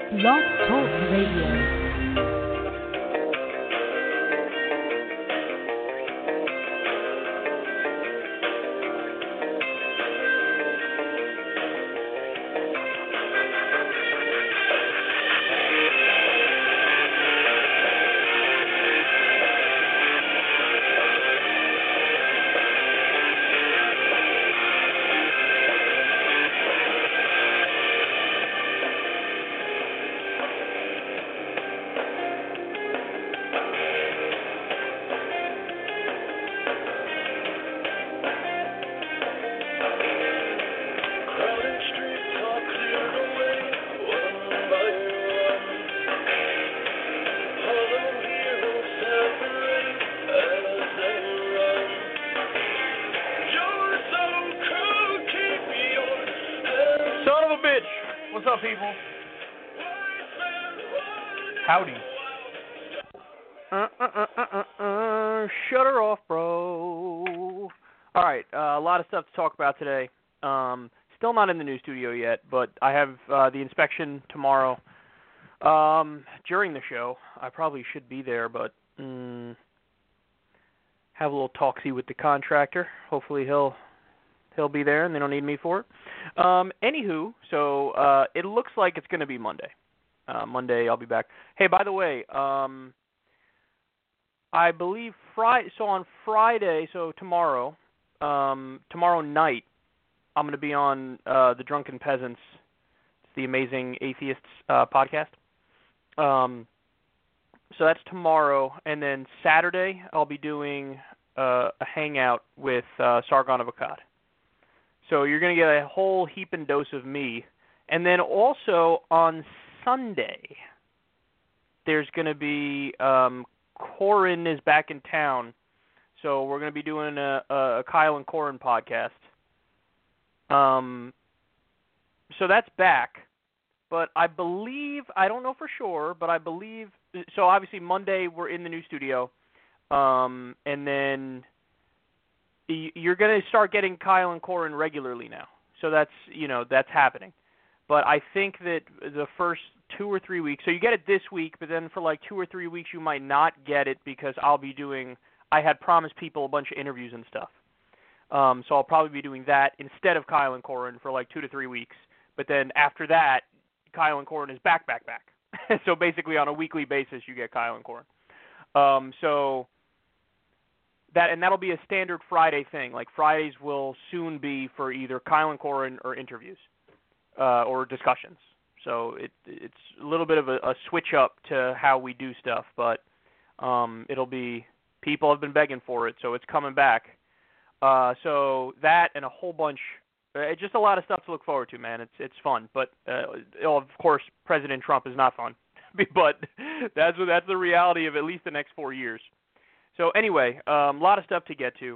Blog Talk Radio. Howdy. Shut her off, bro. All right, a lot of stuff to talk about today. Still not in the news studio yet, but I have the inspection tomorrow. During the show, I probably should be there, but have a little talksy with the contractor. Hopefully he'll be there and they don't need me for it. Anywho, so it looks like it's going to be Monday. Monday, I'll be back. Hey, by the way, I believe on Friday, so tomorrow night, I'm going to be on the Drunken Peasants, it's the Amazing Atheists podcast. So that's tomorrow, and then Saturday, I'll be doing a hangout with Sargon of Akkad. So you're going to get a whole heaping dose of me. And then also on Sunday, there's going to be Corin is back in town, so we're going to be doing a Kyle and Corin podcast. So that's back, but I believe, I don't know for sure, but I believe, so obviously Monday we're in the new studio, and then you're going to start getting Kyle and Corin regularly now. So that's happening. But I think that the first 2 or 3 weeks, so you get it this week, but then for like 2 or 3 weeks you might not get it because I had promised people a bunch of interviews and stuff. So I'll probably be doing that instead of Kyle and Corin for like 2 to 3 weeks. But then after that, Kyle and Corin is back. So basically on a weekly basis you get Kyle and Corin. So that'll be a standard Friday thing. Like Fridays will soon be for either Kyle and Corin or interviews. Or discussions. So it's a little bit of a switch up to how we do stuff, but it'll be, people have been begging for it, so it's coming back. So that and a whole bunch, just a lot of stuff to look forward to, man. It's fun, but of course President Trump is not fun, but that's the reality of at least the next 4 years. So anyway, a lot of stuff to get to.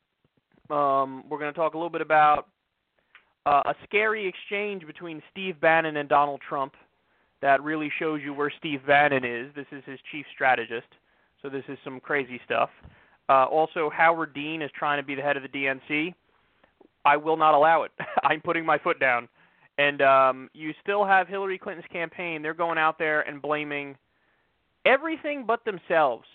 We're going to talk a little bit about a scary exchange between Steve Bannon and Donald Trump that really shows you where Steve Bannon is. This is his chief strategist, so this is some crazy stuff. Also, Howard Dean is trying to be the head of the DNC. I will not allow it. I'm putting my foot down. And you still have Hillary Clinton's campaign. They're going out there and blaming everything but themselves.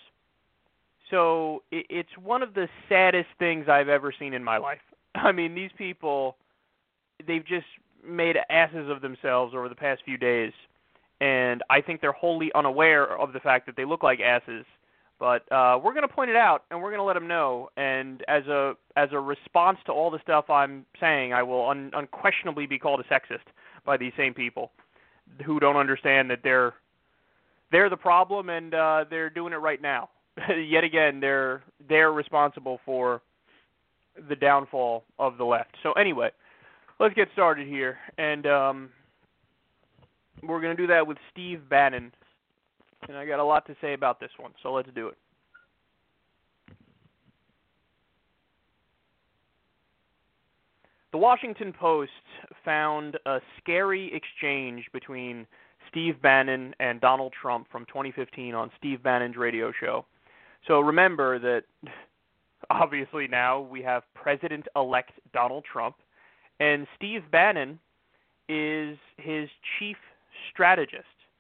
So it's one of the saddest things I've ever seen in my life. I mean, these people, they've just made asses of themselves over the past few days, and I think they're wholly unaware of the fact that they look like asses. But we're going to point it out, and we're going to let them know. And as a response to all the stuff I'm saying, I will unquestionably be called a sexist by these same people who don't understand that they're the problem, and they're doing it right now. Yet again, they're responsible for the downfall of the left. So anyway, let's get started here, and we're going to do that with Steve Bannon, and I got a lot to say about this one, so let's do it. The Washington Post found a scary exchange between Steve Bannon and Donald Trump from 2015 on Steve Bannon's radio show. So remember that obviously now we have President-elect Donald Trump, and Steve Bannon is his chief strategist.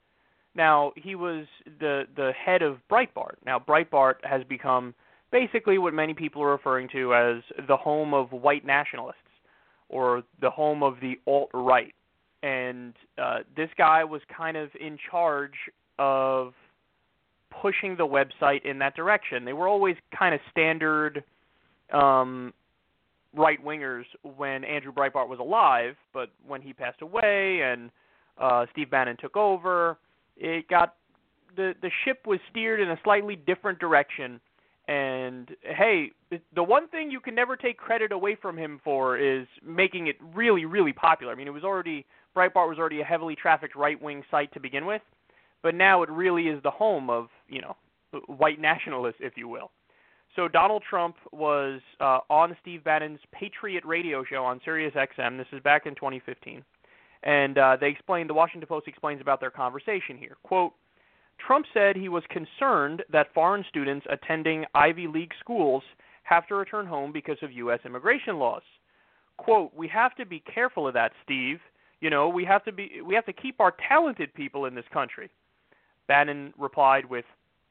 Now, he was the head of Breitbart. Now, Breitbart has become basically what many people are referring to as the home of white nationalists, or the home of the alt-right. And this guy was kind of in charge of pushing the website in that direction. They were always kind of standard right-wingers when Andrew Breitbart was alive, but when he passed away and Steve Bannon took over, it got the ship was steered in a slightly different direction. And hey, the one thing you can never take credit away from him for is making it really, really popular. I mean, Breitbart was already a heavily trafficked right-wing site to begin with, but now it really is the home of, white nationalists, if you will. So Donald Trump was on Steve Bannon's Patriot Radio show on Sirius XM. This is back in 2015. And the Washington Post explains about their conversation here. Quote, Trump said he was concerned that foreign students attending Ivy League schools have to return home because of U.S. immigration laws. Quote, we have to be careful of that, Steve. We have to keep our talented people in this country. Bannon replied with,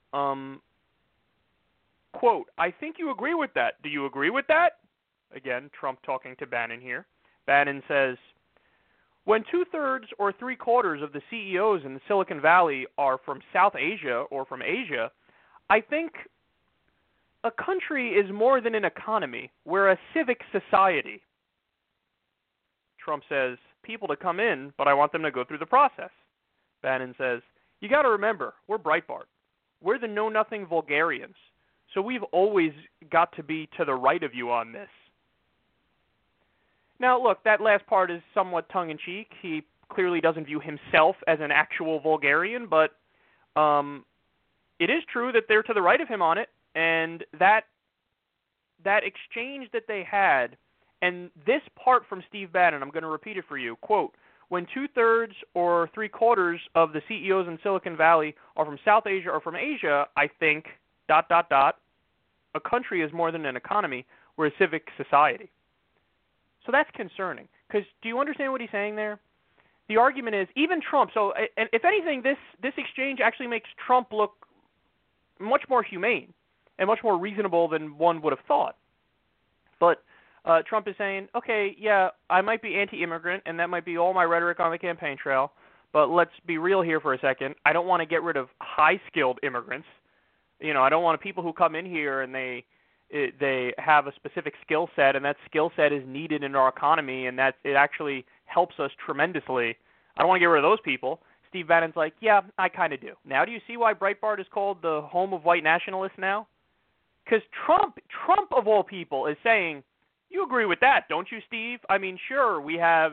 quote, I think you agree with that. Do you agree with that? Again, Trump talking to Bannon here. Bannon says, when 2/3 or 3/4 of the CEOs in the Silicon Valley are from South Asia or from Asia, I think a country is more than an economy. We're a civic society. Trump says, people to come in, but I want them to go through the process. Bannon says, you got to remember, we're Breitbart. We're the know-nothing vulgarians. So we've always got to be to the right of you on this. Now, look, that last part is somewhat tongue-in-cheek. He clearly doesn't view himself as an actual vulgarian, but it is true that they're to the right of him on it, and that exchange that they had, and this part from Steve Bannon, I'm going to repeat it for you, quote, when 2/3 or 3/4 of the CEOs in Silicon Valley are from South Asia or from Asia, I think, ... a country is more than an economy. We're a civic society. So that's concerning. Because do you understand what he's saying there? The argument is, even Trump, and if anything, this exchange actually makes Trump look much more humane and much more reasonable than one would have thought. But Trump is saying, okay, yeah, I might be anti-immigrant, and that might be all my rhetoric on the campaign trail, but let's be real here for a second. I don't want to get rid of high-skilled immigrants. I don't want people who come in here and they have a specific skill set, and that skill set is needed in our economy, and that it actually helps us tremendously. I don't want to get rid of those people. Steve Bannon's like, yeah, I kind of do. Now, do you see why Breitbart is called the home of white nationalists now? Because Trump of all people, is saying, you agree with that, don't you, Steve? I mean, sure, we have,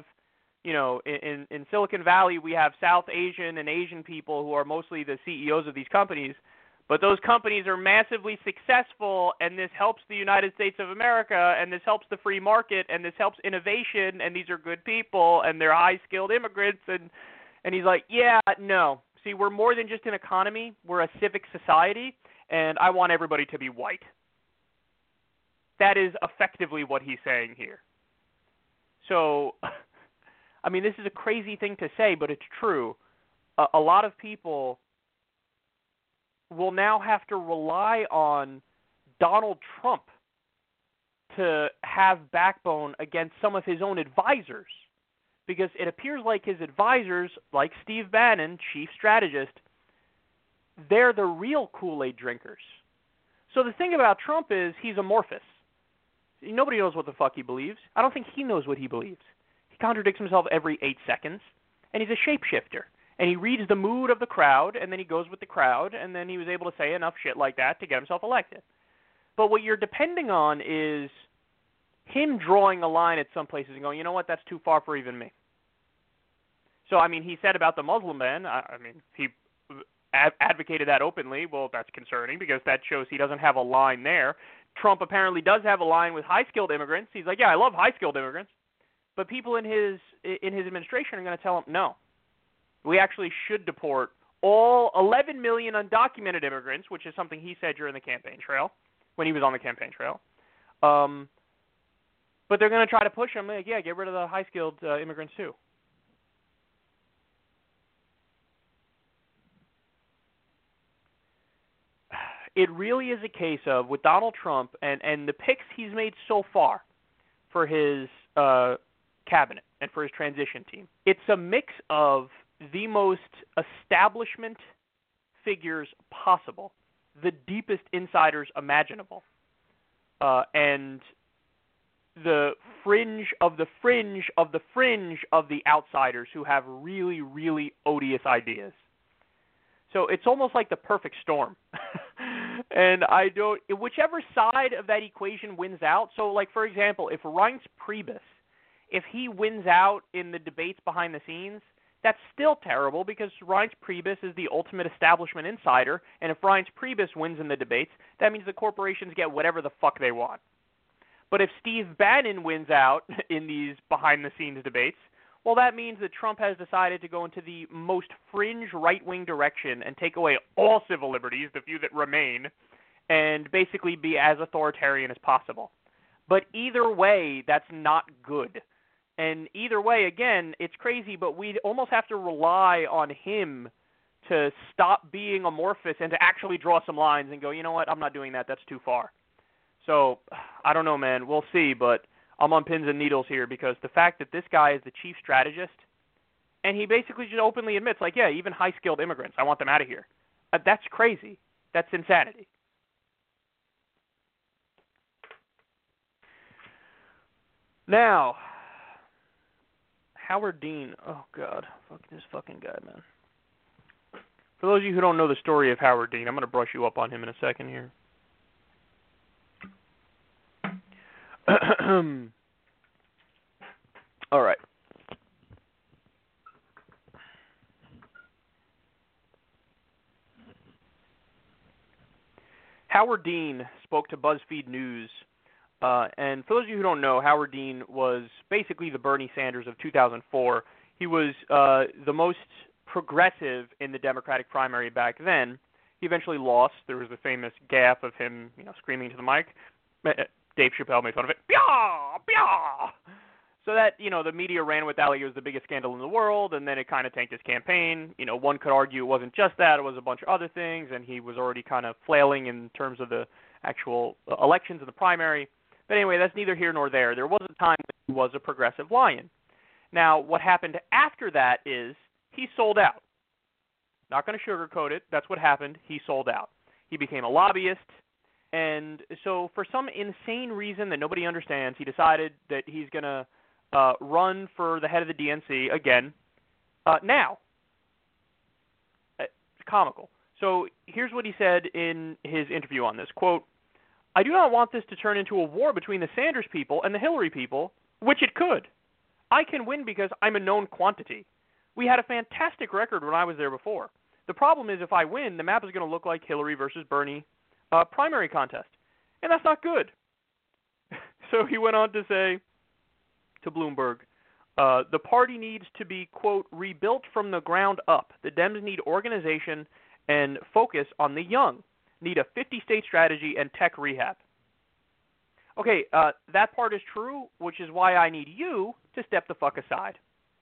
in Silicon Valley, we have South Asian and Asian people who are mostly the CEOs of these companies, but those companies are massively successful, and this helps the United States of America, and this helps the free market, and this helps innovation, and these are good people, and they're high-skilled immigrants. And he's like, yeah, no. See, we're more than just an economy. We're a civic society, and I want everybody to be white. That is effectively what he's saying here. So, I mean, this is a crazy thing to say, but it's true. A lot of people will now have to rely on Donald Trump to have backbone against some of his own advisors, because it appears like his advisors, like Steve Bannon, chief strategist, they're the real Kool-Aid drinkers. So the thing about Trump is he's amorphous. Nobody knows what the fuck he believes. I don't think he knows what he believes. He contradicts himself every 8 seconds, and he's a shapeshifter. And he reads the mood of the crowd, and then he goes with the crowd, and then he was able to say enough shit like that to get himself elected. But what you're depending on is him drawing a line at some places and going, you know what, that's too far for even me. So, I mean, he said about the Muslim ban, he advocated that openly. Well, that's concerning because that shows he doesn't have a line there. Trump apparently does have a line with high-skilled immigrants. He's like, yeah, I love high-skilled immigrants. But people in his administration are going to tell him, no. We actually should deport all 11 million undocumented immigrants, which is something he said during the campaign trail, when he was on the campaign trail. But they're going to try to push him, like, yeah, get rid of the high-skilled immigrants too. it really is a case of, with Donald Trump and the picks he's made so far for his cabinet and for his transition team, it's a mix of the most establishment figures possible, the deepest insiders imaginable, and the fringe of the fringe of the fringe of the outsiders who have really, really odious ideas. So it's almost like the perfect storm. And whichever side of that equation wins out, so like for example, if Reince Priebus, if he wins out in the debates behind the scenes, that's still terrible because Reince Priebus is the ultimate establishment insider, and if Reince Priebus wins in the debates, that means the corporations get whatever the fuck they want. But if Steve Bannon wins out in these behind-the-scenes debates, well, that means that Trump has decided to go into the most fringe right-wing direction and take away all civil liberties, the few that remain, and basically be as authoritarian as possible. But either way, that's not good. And either way, again, it's crazy, but we almost have to rely on him to stop being amorphous and to actually draw some lines and go, you know what, I'm not doing that, that's too far. So, I don't know, man. We'll see, but I'm on pins and needles here because the fact that this guy is the chief strategist, and he basically just openly admits, like, yeah, even high-skilled immigrants, I want them out of here. That's crazy. That's insanity. Now, Howard Dean. Oh, God. Fuck this fucking guy, man. For those of you who don't know the story of Howard Dean, I'm going to brush you up on him in a second here. All right. Howard Dean spoke to BuzzFeed News, and for those of you who don't know, Howard Dean was basically the Bernie Sanders of 2004. He was the most progressive in the Democratic primary back then. He eventually lost. There was the famous gaffe of him, screaming to the mic. Dave Chappelle made fun of it. Pyah! Pyah! So that, the media ran with that like it was the biggest scandal in the world, and then it kind of tanked his campaign. One could argue it wasn't just that, it was a bunch of other things, and he was already kind of flailing in terms of the actual elections and the primary. But anyway, that's neither here nor there. There was a time when he was a progressive lion. Now, what happened after that is he sold out. Not going to sugarcoat it. That's what happened. He sold out. He became a lobbyist. And so for some insane reason that nobody understands, he decided that he's going to run for the head of the DNC again now. It's comical. So here's what he said in his interview on this. Quote, "I do not want this to turn into a war between the Sanders people and the Hillary people, which it could. I can win because I'm a known quantity. We had a fantastic record when I was there before. The problem is if I win, the map is going to look like Hillary versus Bernie primary contest, and that's not good." So he went on to say to Bloomberg, the party needs to be, quote, rebuilt from the ground up. The Dems need organization and focus on the young, need a 50-state strategy and tech rehab. Okay, that part is true, which is why I need you to step the fuck aside.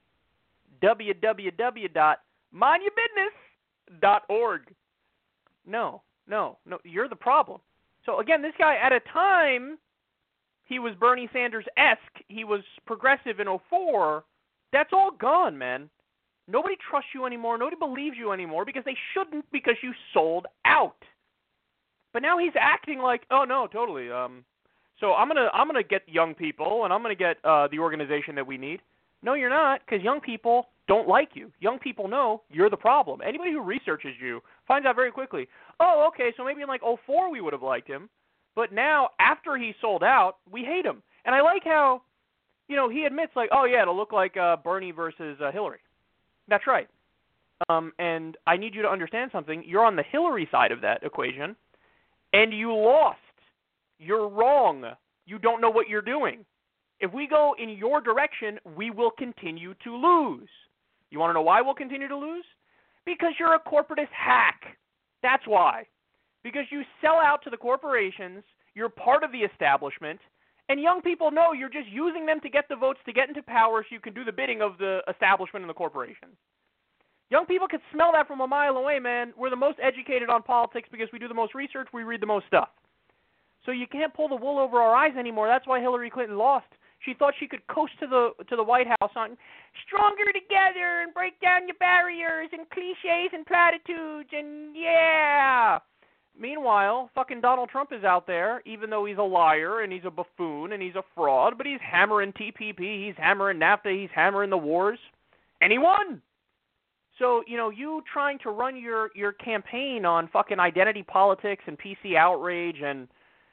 www.mindyourbusiness.org. No, you're the problem. So again, this guy, at a time, he was Bernie Sanders-esque. He was progressive in 2004. That's all gone, man. Nobody trusts you anymore. Nobody believes you anymore because they shouldn't, because you sold out. But now he's acting like, oh no, totally. So I'm gonna get young people and I'm gonna get the organization that we need. No, you're not, because young people don't like you. Young people know you're the problem. Anybody who researches you finds out very quickly, oh, okay, so maybe in like 2004 we would have liked him, but now after he sold out, we hate him. And I like how, he admits like, oh yeah, it'll look like Bernie versus Hillary. That's right. And I need you to understand something. You're on the Hillary side of that equation, and you lost. You're wrong. You don't know what you're doing. If we go in your direction, we will continue to lose. You want to know why we'll continue to lose? Because you're a corporatist hack. That's why. Because you sell out to the corporations, you're part of the establishment, and young people know you're just using them to get the votes to get into power so you can do the bidding of the establishment and the corporations. Young people can smell that from a mile away, man. We're the most educated on politics because we do the most research, we read the most stuff. So you can't pull the wool over our eyes anymore. That's why Hillary Clinton lost. She thought she could coast to the White House on stronger together and break down your barriers and cliches and platitudes and yeah. Meanwhile, fucking Donald Trump is out there, even though he's a liar and he's a buffoon and he's a fraud, but he's hammering TPP, he's hammering NAFTA, he's hammering the wars, and he won. So, you trying to run your campaign on fucking identity politics and PC outrage and,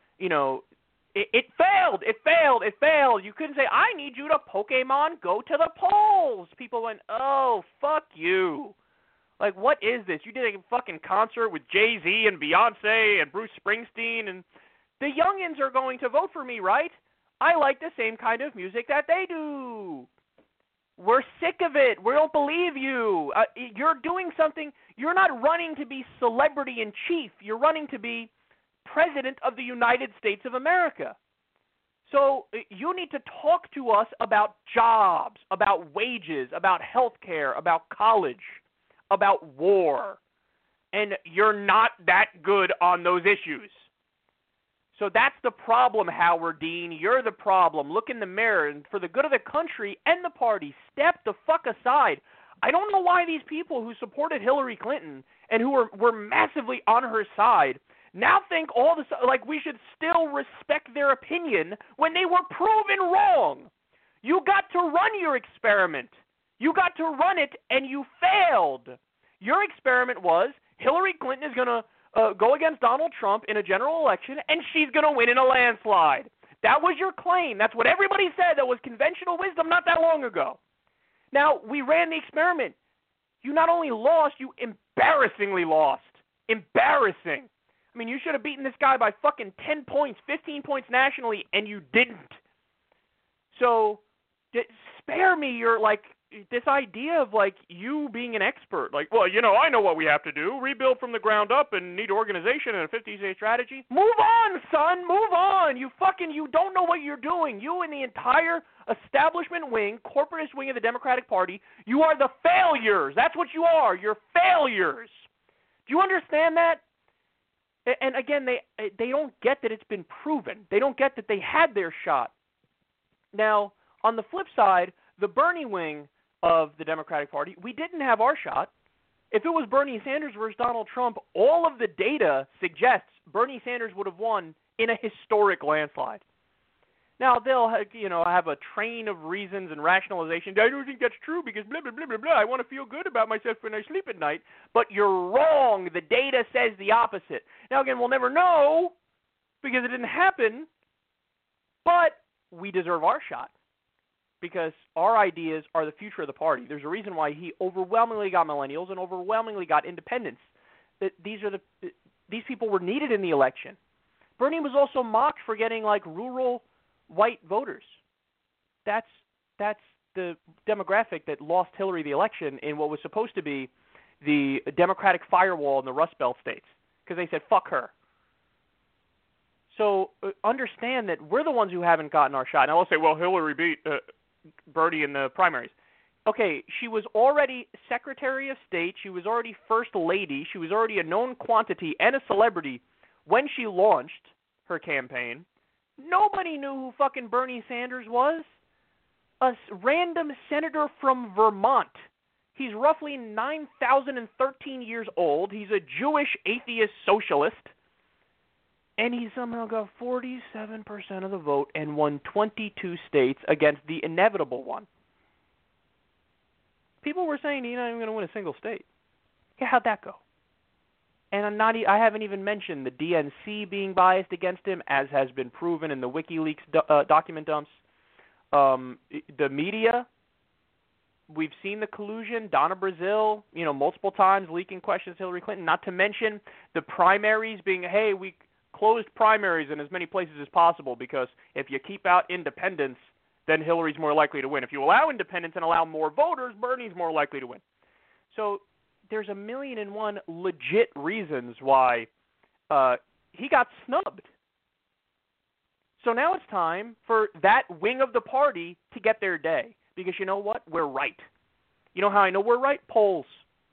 it failed. It failed. It failed. You couldn't say, I need you to Pokemon go to the polls. People went, oh, fuck you. Like, what is this? You did a fucking concert with Jay-Z and Beyonce and Bruce Springsteen, and the youngins are going to vote for me, right? I like the same kind of music that they do. We're sick of it. We don't believe you. You're doing something. You're not running to be celebrity in chief. You're running to be President of the United States of America. So you need to talk to us about jobs, about wages, about health care, about college, about war. And you're not that good on those issues. So that's the problem, Howard Dean. You're the problem. Look in the mirror, and for the good of the country and the party, step the fuck aside. I don't know why these people who supported Hillary Clinton and who were massively on her side now think like we should still respect their opinion when they were proven wrong. You got to run your experiment. You got to run it, and you failed. Your experiment was Hillary Clinton is going to go against Donald Trump in a general election, and she's going to win in a landslide. That was your claim. That's what everybody said. That was conventional wisdom not that long ago. Now, we ran the experiment. You not only lost, you embarrassingly lost. Embarrassing. I mean, you should have beaten this guy by fucking 10 points, 15 points nationally, and you didn't. So, spare me your, this idea of, you being an expert. Well, I know what we have to do. Rebuild from the ground up and need organization and a 50-day strategy. Move on, son. Move on. You don't know what you're doing. You and the entire establishment wing, corporatist wing of the Democratic Party, you are the failures. That's what you are. You're failures. Do you understand that? And again, they don't get that it's been proven. They don't get that they had their shot. Now, on the flip side, the Bernie wing of the Democratic Party, we didn't have our shot. If it was Bernie Sanders versus Donald Trump, all of the data suggests Bernie Sanders would have won in a historic landslide. Now, they'll have a train of reasons and rationalization. I don't think that's true because blah, blah, blah, blah, blah. I want to feel good about myself when I sleep at night. But you're wrong. The data says the opposite. Now, again, we'll never know because it didn't happen. But we deserve our shot because our ideas are the future of the party. There's a reason why he overwhelmingly got millennials and overwhelmingly got independents. These people were needed in the election. Bernie was also mocked for getting rural white voters. That's the demographic that lost Hillary the election in what was supposed to be the Democratic firewall in the Rust Belt states because they said, fuck her. So understand that we're the ones who haven't gotten our shot. Now, I'll say, well, Hillary beat Bernie in the primaries. Okay, she was already Secretary of State. She was already First Lady. She was already a known quantity and a celebrity when she launched her campaign. Nobody knew who fucking Bernie Sanders was. A random senator from Vermont. He's roughly 9,013 years old. He's a Jewish atheist socialist. And he somehow got 47% of the vote and won 22 states against the inevitable one. People were saying he's not even going to win a single state. Yeah, how'd that go? And I haven't even mentioned the DNC being biased against him, as has been proven in the WikiLeaks document dumps. The media, we've seen the collusion. Donna Brazile, multiple times leaking questions to Hillary Clinton. Not to mention the primaries being, hey, we closed primaries in as many places as possible because if you keep out independents, then Hillary's more likely to win. If you allow independents and allow more voters, Bernie's more likely to win. So there's 1,000,001 legit reasons why he got snubbed. So now it's time for that wing of the party to get their day. Because you know what? We're right. You know how I know we're right? Polls.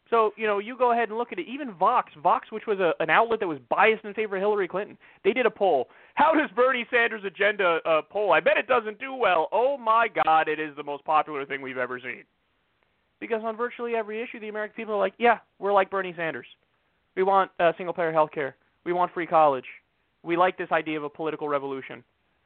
So, you go ahead and look at it. Even Vox, which was an outlet that was biased in favor of Hillary Clinton, they did a poll. How does Bernie Sanders' agenda poll? I bet it doesn't do well. Oh, my God, it is the most popular thing we've ever seen. Because on virtually every issue, the American people are like, yeah, we're like Bernie Sanders. We want single-payer health care. We want free college. We like this idea of a political revolution.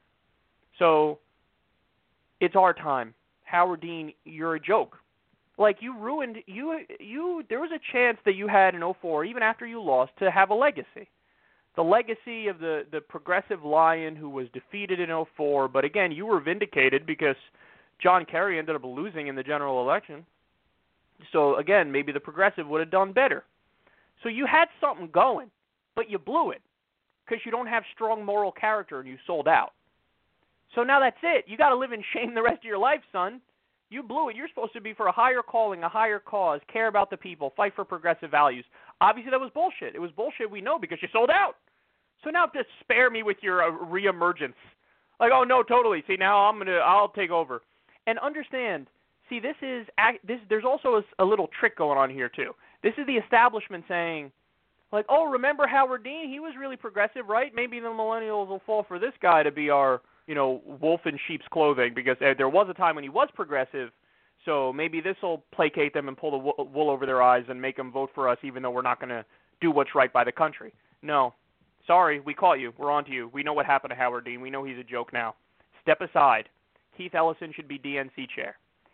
So it's our time. Howard Dean, you're a joke. Like, you ruined there was a chance that you had in 2004, even after you lost, to have a legacy. The legacy of the progressive lion who was defeated in 2004, but again, you were vindicated because John Kerry ended up losing in the general election. So again, maybe the progressive would have done better. So you had something going, but you blew it because you don't have strong moral character and you sold out. So now that's it. You got to live in shame the rest of your life, son. You blew it. You're supposed to be for a higher calling, a higher cause, care about the people, fight for progressive values. Obviously, that was bullshit. It was bullshit, we know, because you sold out. So now just spare me with your reemergence. Like, oh, no, totally. See, now I'll take over. And understand, see, there's also a little trick going on here, too. This is the establishment saying, like, oh, remember Howard Dean? He was really progressive, right? Maybe the millennials will fall for this guy to be our wolf in sheep's clothing, because there was a time when he was progressive, so maybe this will placate them and pull the wool over their eyes and make them vote for us, even though we're not going to do what's right by the country. No. Sorry, we caught you. We're on to you. We know what happened to Howard Dean. We know he's a joke now. Step aside. Keith Ellison should be DNC chair.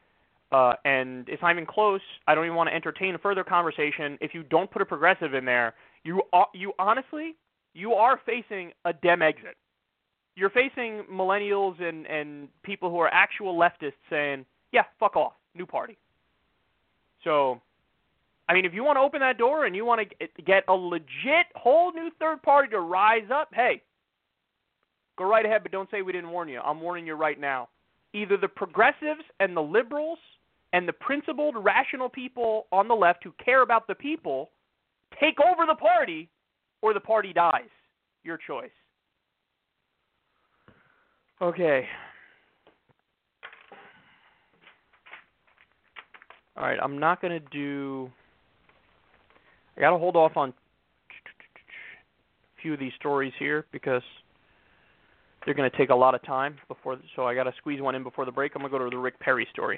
And it's not even close. I don't even want to entertain a further conversation. If you don't put a progressive in there, you honestly, you are facing a Dem exit. You're facing millennials and people who are actual leftists saying, yeah, fuck off, new party. So, I mean, if you want to open that door and you want to get a legit whole new third party to rise up, hey, go right ahead, but don't say we didn't warn you. I'm warning you right now. Either the progressives and the liberals and the principled, rational people on the left who care about the people take over the party, or the party dies. Your choice. Okay. All right, I'm not going to do... I got to hold off on a few of these stories here because they're going to take a lot of time before, so I got to squeeze one in before the break. I'm going to go to the Rick Perry story.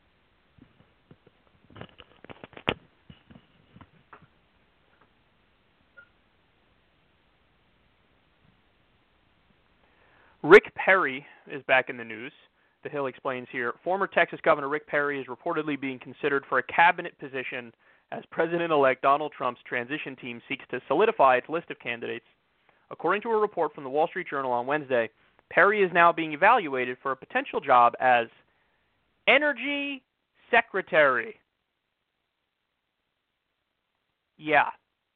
Rick Perry is back in the news. The Hill explains here, former Texas Governor Rick Perry is reportedly being considered for a cabinet position as President-elect Donald Trump's transition team seeks to solidify its list of candidates. According to a report from the Wall Street Journal on Wednesday, Perry is now being evaluated for a potential job as Energy Secretary. Yeah.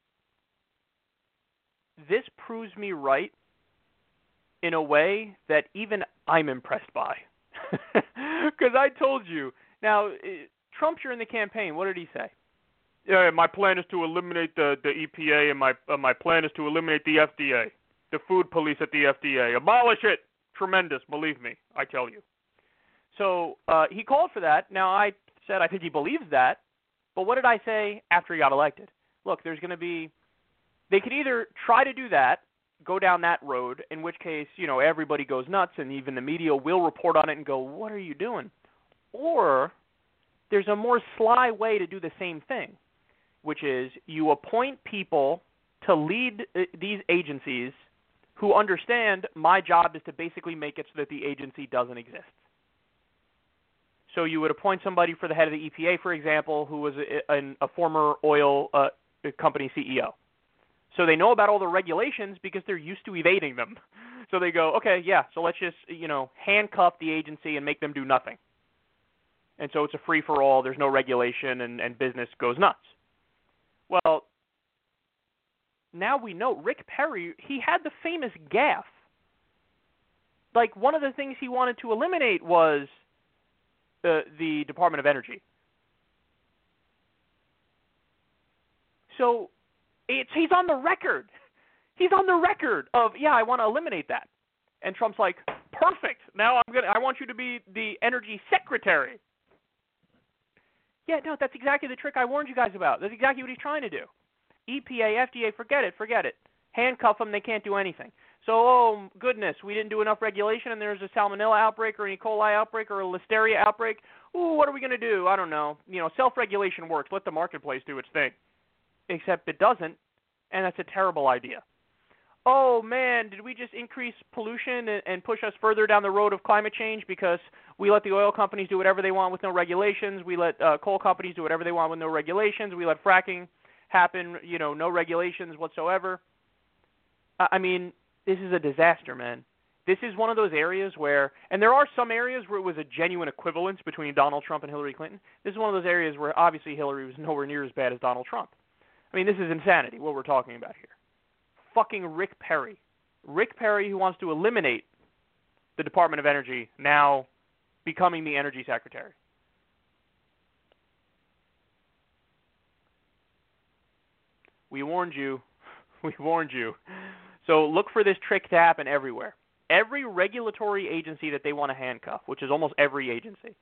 This proves me right in a way that even I'm impressed by. Because I told you. Now, Trump, you're in the campaign. What did he say? Yeah, my plan is to eliminate the EPA, and my plan is to eliminate the FDA, the food police at the FDA. Abolish it. Tremendous, believe me, I tell you. So he called for that. Now, I said I think he believes that. But what did I say after he got elected? Look, there's going to be – they could either try to do that, go down that road, in which case, everybody goes nuts and even the media will report on it and go, what are you doing? Or there's a more sly way to do the same thing, which is you appoint people to lead these agencies who understand my job is to basically make it so that the agency doesn't exist. So you would appoint somebody for the head of the EPA, for example, who was a former oil company CEO. So they know about all the regulations because they're used to evading them. So they go, okay, yeah, so let's just, handcuff the agency and make them do nothing. And so it's a free-for-all, there's no regulation, and business goes nuts. Well, now we know Rick Perry, he had the famous gaffe. Like, one of the things he wanted to eliminate was the Department of Energy. So he's on the record. He's on the record of, yeah, I want to eliminate that. And Trump's like, perfect. Now I want you to be the energy secretary. Yeah, no, that's exactly the trick I warned you guys about. That's exactly what he's trying to do. EPA, FDA, forget it. Handcuff them, they can't do anything. So, oh, goodness, we didn't do enough regulation and there's a salmonella outbreak or an E. coli outbreak or a listeria outbreak. Ooh, what are we going to do? I don't know. Self-regulation works. Let the marketplace do its thing. Except it doesn't, and that's a terrible idea. Oh, man, did we just increase pollution and push us further down the road of climate change because we let the oil companies do whatever they want with no regulations? We let coal companies do whatever they want with no regulations. We let fracking happen, no regulations whatsoever. I mean, this is a disaster, man. This is one of those areas where, and there are some areas where it was a genuine equivalence between Donald Trump and Hillary Clinton. This is one of those areas where obviously Hillary was nowhere near as bad as Donald Trump. I mean, this is insanity, what we're talking about here. Fucking Rick Perry. Rick Perry, who wants to eliminate the Department of Energy, now becoming the Energy Secretary. We warned you. We warned you. So look for this trick to happen everywhere. Every regulatory agency that they want to handcuff, which is almost every agency,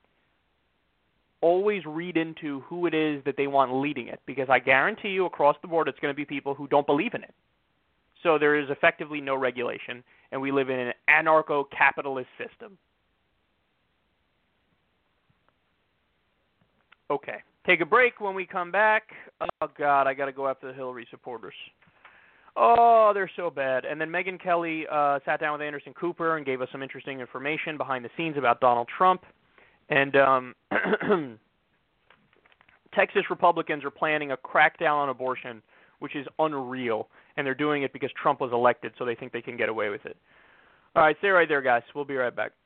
always read into who it is that they want leading it, because I guarantee you across the board it's going to be people who don't believe in it. So there is effectively no regulation, and we live in an anarcho-capitalist system. Okay, take a break. When we come back, oh, God, I got to go after the Hillary supporters. Oh, they're so bad. And then Megyn Kelly sat down with Anderson Cooper and gave us some interesting information behind the scenes about Donald Trump. And Texas Republicans are planning a crackdown on abortion, which is unreal. And they're doing it because Trump was elected, so they think they can get away with it. All right, stay right there, guys. We'll be right back.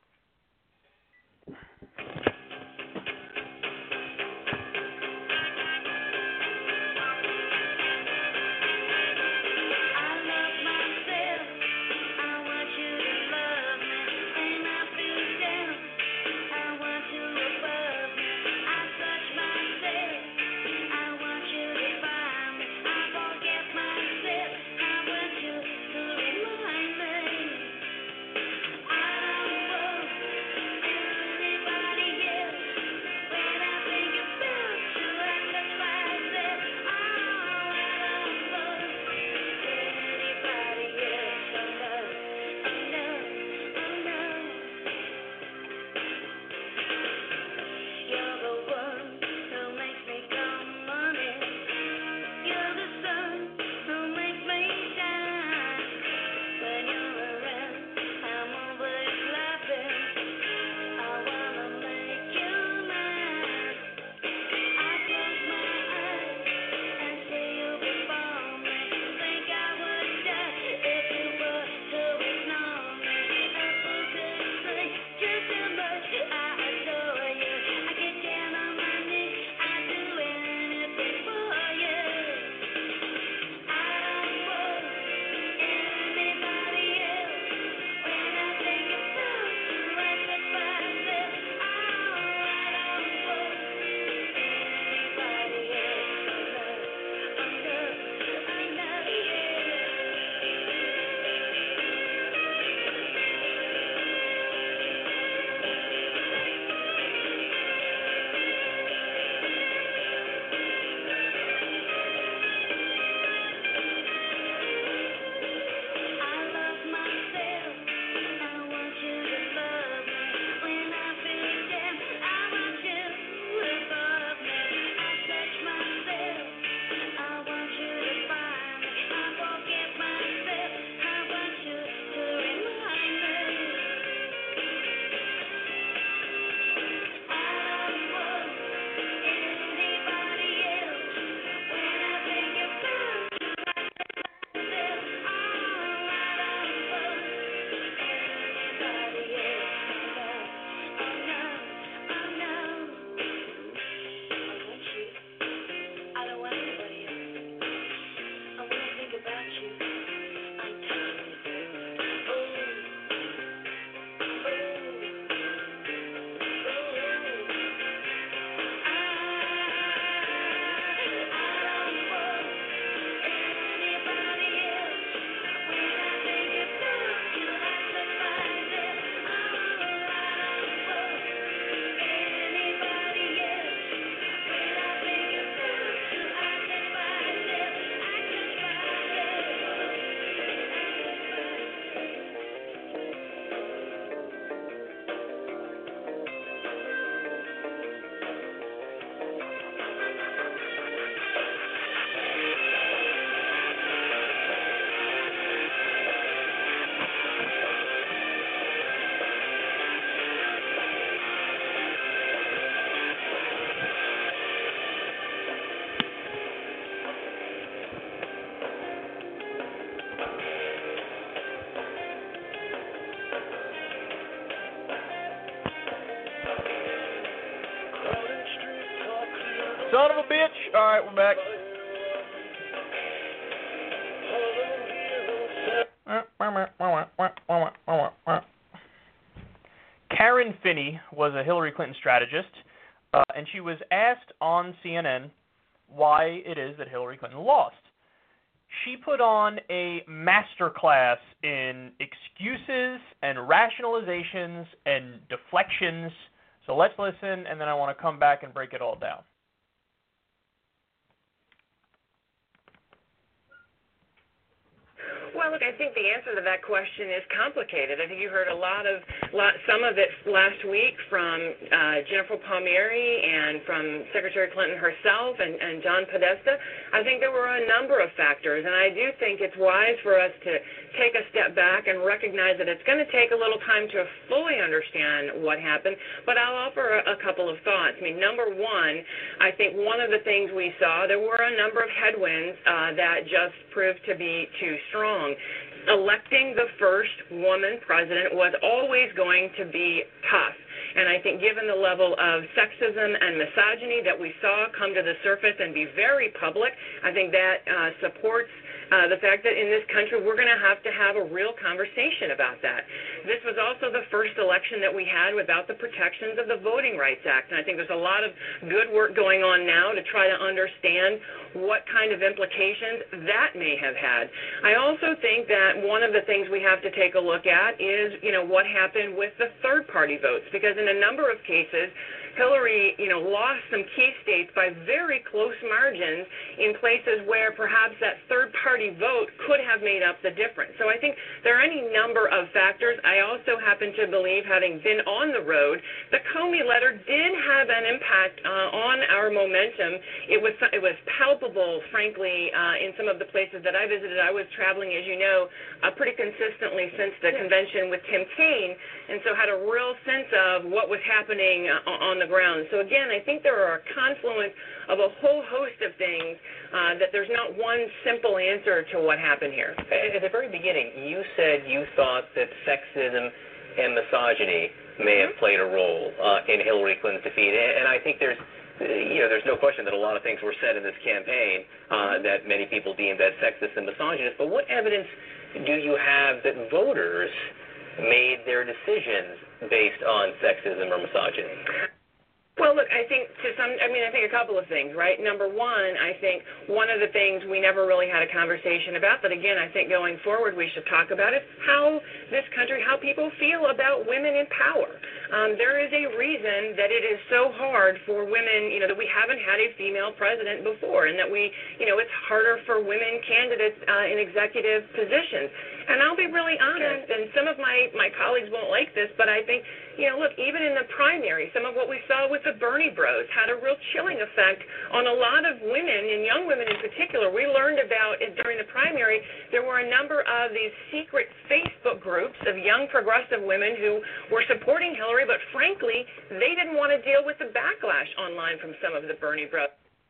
bitch. All right, we're back. Karen Finney was a Hillary Clinton strategist, and she was asked on CNN why it is that Hillary Clinton lost. She put on a masterclass in excuses and rationalizations and deflections. So let's listen, and then I want to come back and break it all down. Well, look, I think the answer to that question is complicated. I think you heard some of it last week from Jennifer Palmieri and from Secretary Clinton herself and John Podesta. I think there were a number of factors, and I do think it's wise for us to take a step back and recognize that it's going to take a little time to fully understand what happened, but I'll offer a couple of thoughts. I mean, number one, I think one of the things we saw, there were a number of headwinds that just proved to be too strong. Electing the first woman president was always going to be tough. And I think given the level of sexism and misogyny that we saw come to the surface and be very public, I think that supports the fact that in this country we're going to have a real conversation about that. This was also the first election that we had without the protections of the Voting Rights Act, and I think there's a lot of good work going on now to try to understand what kind of implications that may have had. I also think that one of the things we have to take a look at is, what happened with the third-party votes, because in a number of cases, Hillary, lost some key states by very close margins in places where perhaps that third-party vote could have made up the difference. So I think there are any number of factors. I also happen to believe, having been on the road, the Comey letter did have an impact on our momentum. It was palpable, frankly, in some of the places that I visited. I was traveling, as you know, pretty consistently since the convention with Tim Kaine, and so had a real sense of what was happening on the ground. So again, I think there are a confluence of a whole host of things that there's not one simple answer to what happened here. At the very beginning, you said you thought that sexism and misogyny may have played a role in Hillary Clinton's defeat, and I think there's no question that a lot of things were said in this campaign that many people deemed as sexist and misogynist, but what evidence do you have that voters made their decisions based on sexism or misogyny? Well, look, I think a couple of things, right? Number one, I think one of the things we never really had a conversation about, but again, I think going forward we should talk about, is how this country, how people feel about women in power. There is a reason that it is so hard for women, that we haven't had a female president before, and that it's harder for women candidates in executive positions. And I'll be really honest, and some of my colleagues won't like this, but I think, look, even in the primary, some of what we saw with the Bernie bros had a real chilling effect on a lot of women, and young women in particular. We learned about it during the primary. There were a number of these secret Facebook groups of young progressive women who were supporting Hillary, but frankly, they didn't want to deal with the backlash online from some of the Bernie bros.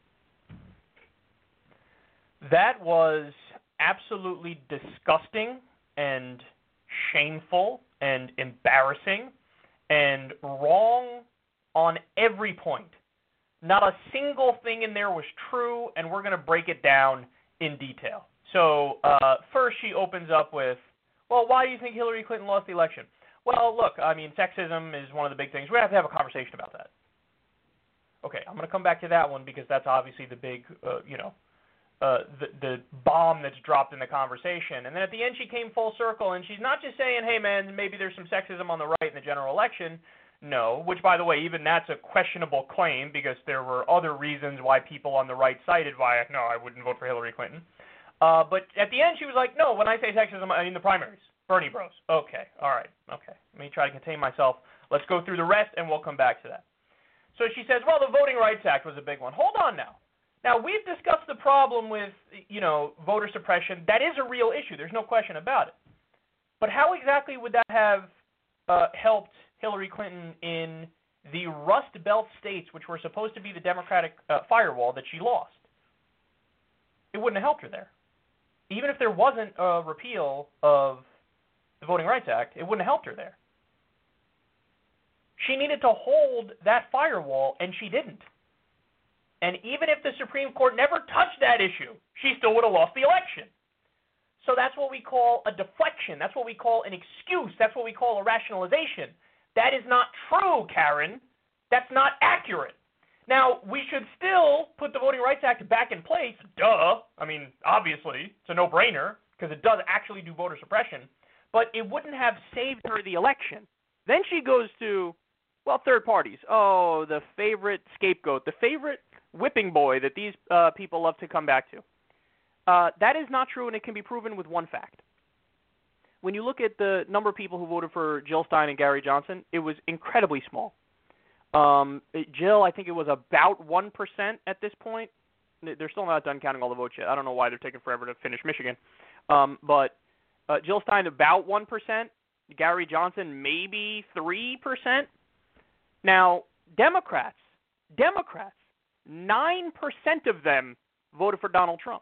That was absolutely disgusting and shameful and embarrassing and wrong on every point. Not a single thing in there was true, and we're going to break it down in detail. So first she opens up with, well, why do you think Hillary Clinton lost the election? Well, look, sexism is one of the big things. We have to have a conversation about that. Okay, I'm going to come back to that one because that's obviously the big, the bomb that's dropped in the conversation. And then at the end she came full circle, and she's not just saying, hey, man, maybe there's some sexism on the right in the general election. No, which, by the way, even that's a questionable claim because there were other reasons why people on the right cited why, no, I wouldn't vote for Hillary Clinton. But at the end she was like, no, when I say sexism, I mean the primaries. Bernie bros. Okay, all right, okay. Let me try to contain myself. Let's go through the rest, and we'll come back to that. So she says, well, the Voting Rights Act was a big one. Hold on now. Now, we've discussed the problem with, voter suppression. That is a real issue. There's no question about it. But how exactly would that have helped Hillary Clinton in the Rust Belt states, which were supposed to be the Democratic firewall that she lost? It wouldn't have helped her there. Even if there wasn't a repeal of the Voting Rights Act, it wouldn't have helped her there. She needed to hold that firewall, and she didn't. And even if the Supreme Court never touched that issue, she still would have lost the election. So that's what we call a deflection. That's what we call an excuse. That's what we call a rationalization. That is not true, Karen. That's not accurate. Now, we should still put the Voting Rights Act back in place. Duh. I mean, obviously, it's a no-brainer because it does actually do voter suppression. But it wouldn't have saved her the election. Then she goes to, well, third parties. Oh, the favorite scapegoat, the favorite whipping boy that these people love to come back to. That is not true, and it can be proven with one fact. When you look at the number of people who voted for Jill Stein and Gary Johnson, it was incredibly small. Jill, I think it was about 1% at this point. They're still not done counting all the votes yet. I don't know why they're taking forever to finish Michigan. But Jill Stein, about 1%. Gary Johnson, maybe 3%. Now, Democrats, 9% of them voted for Donald Trump.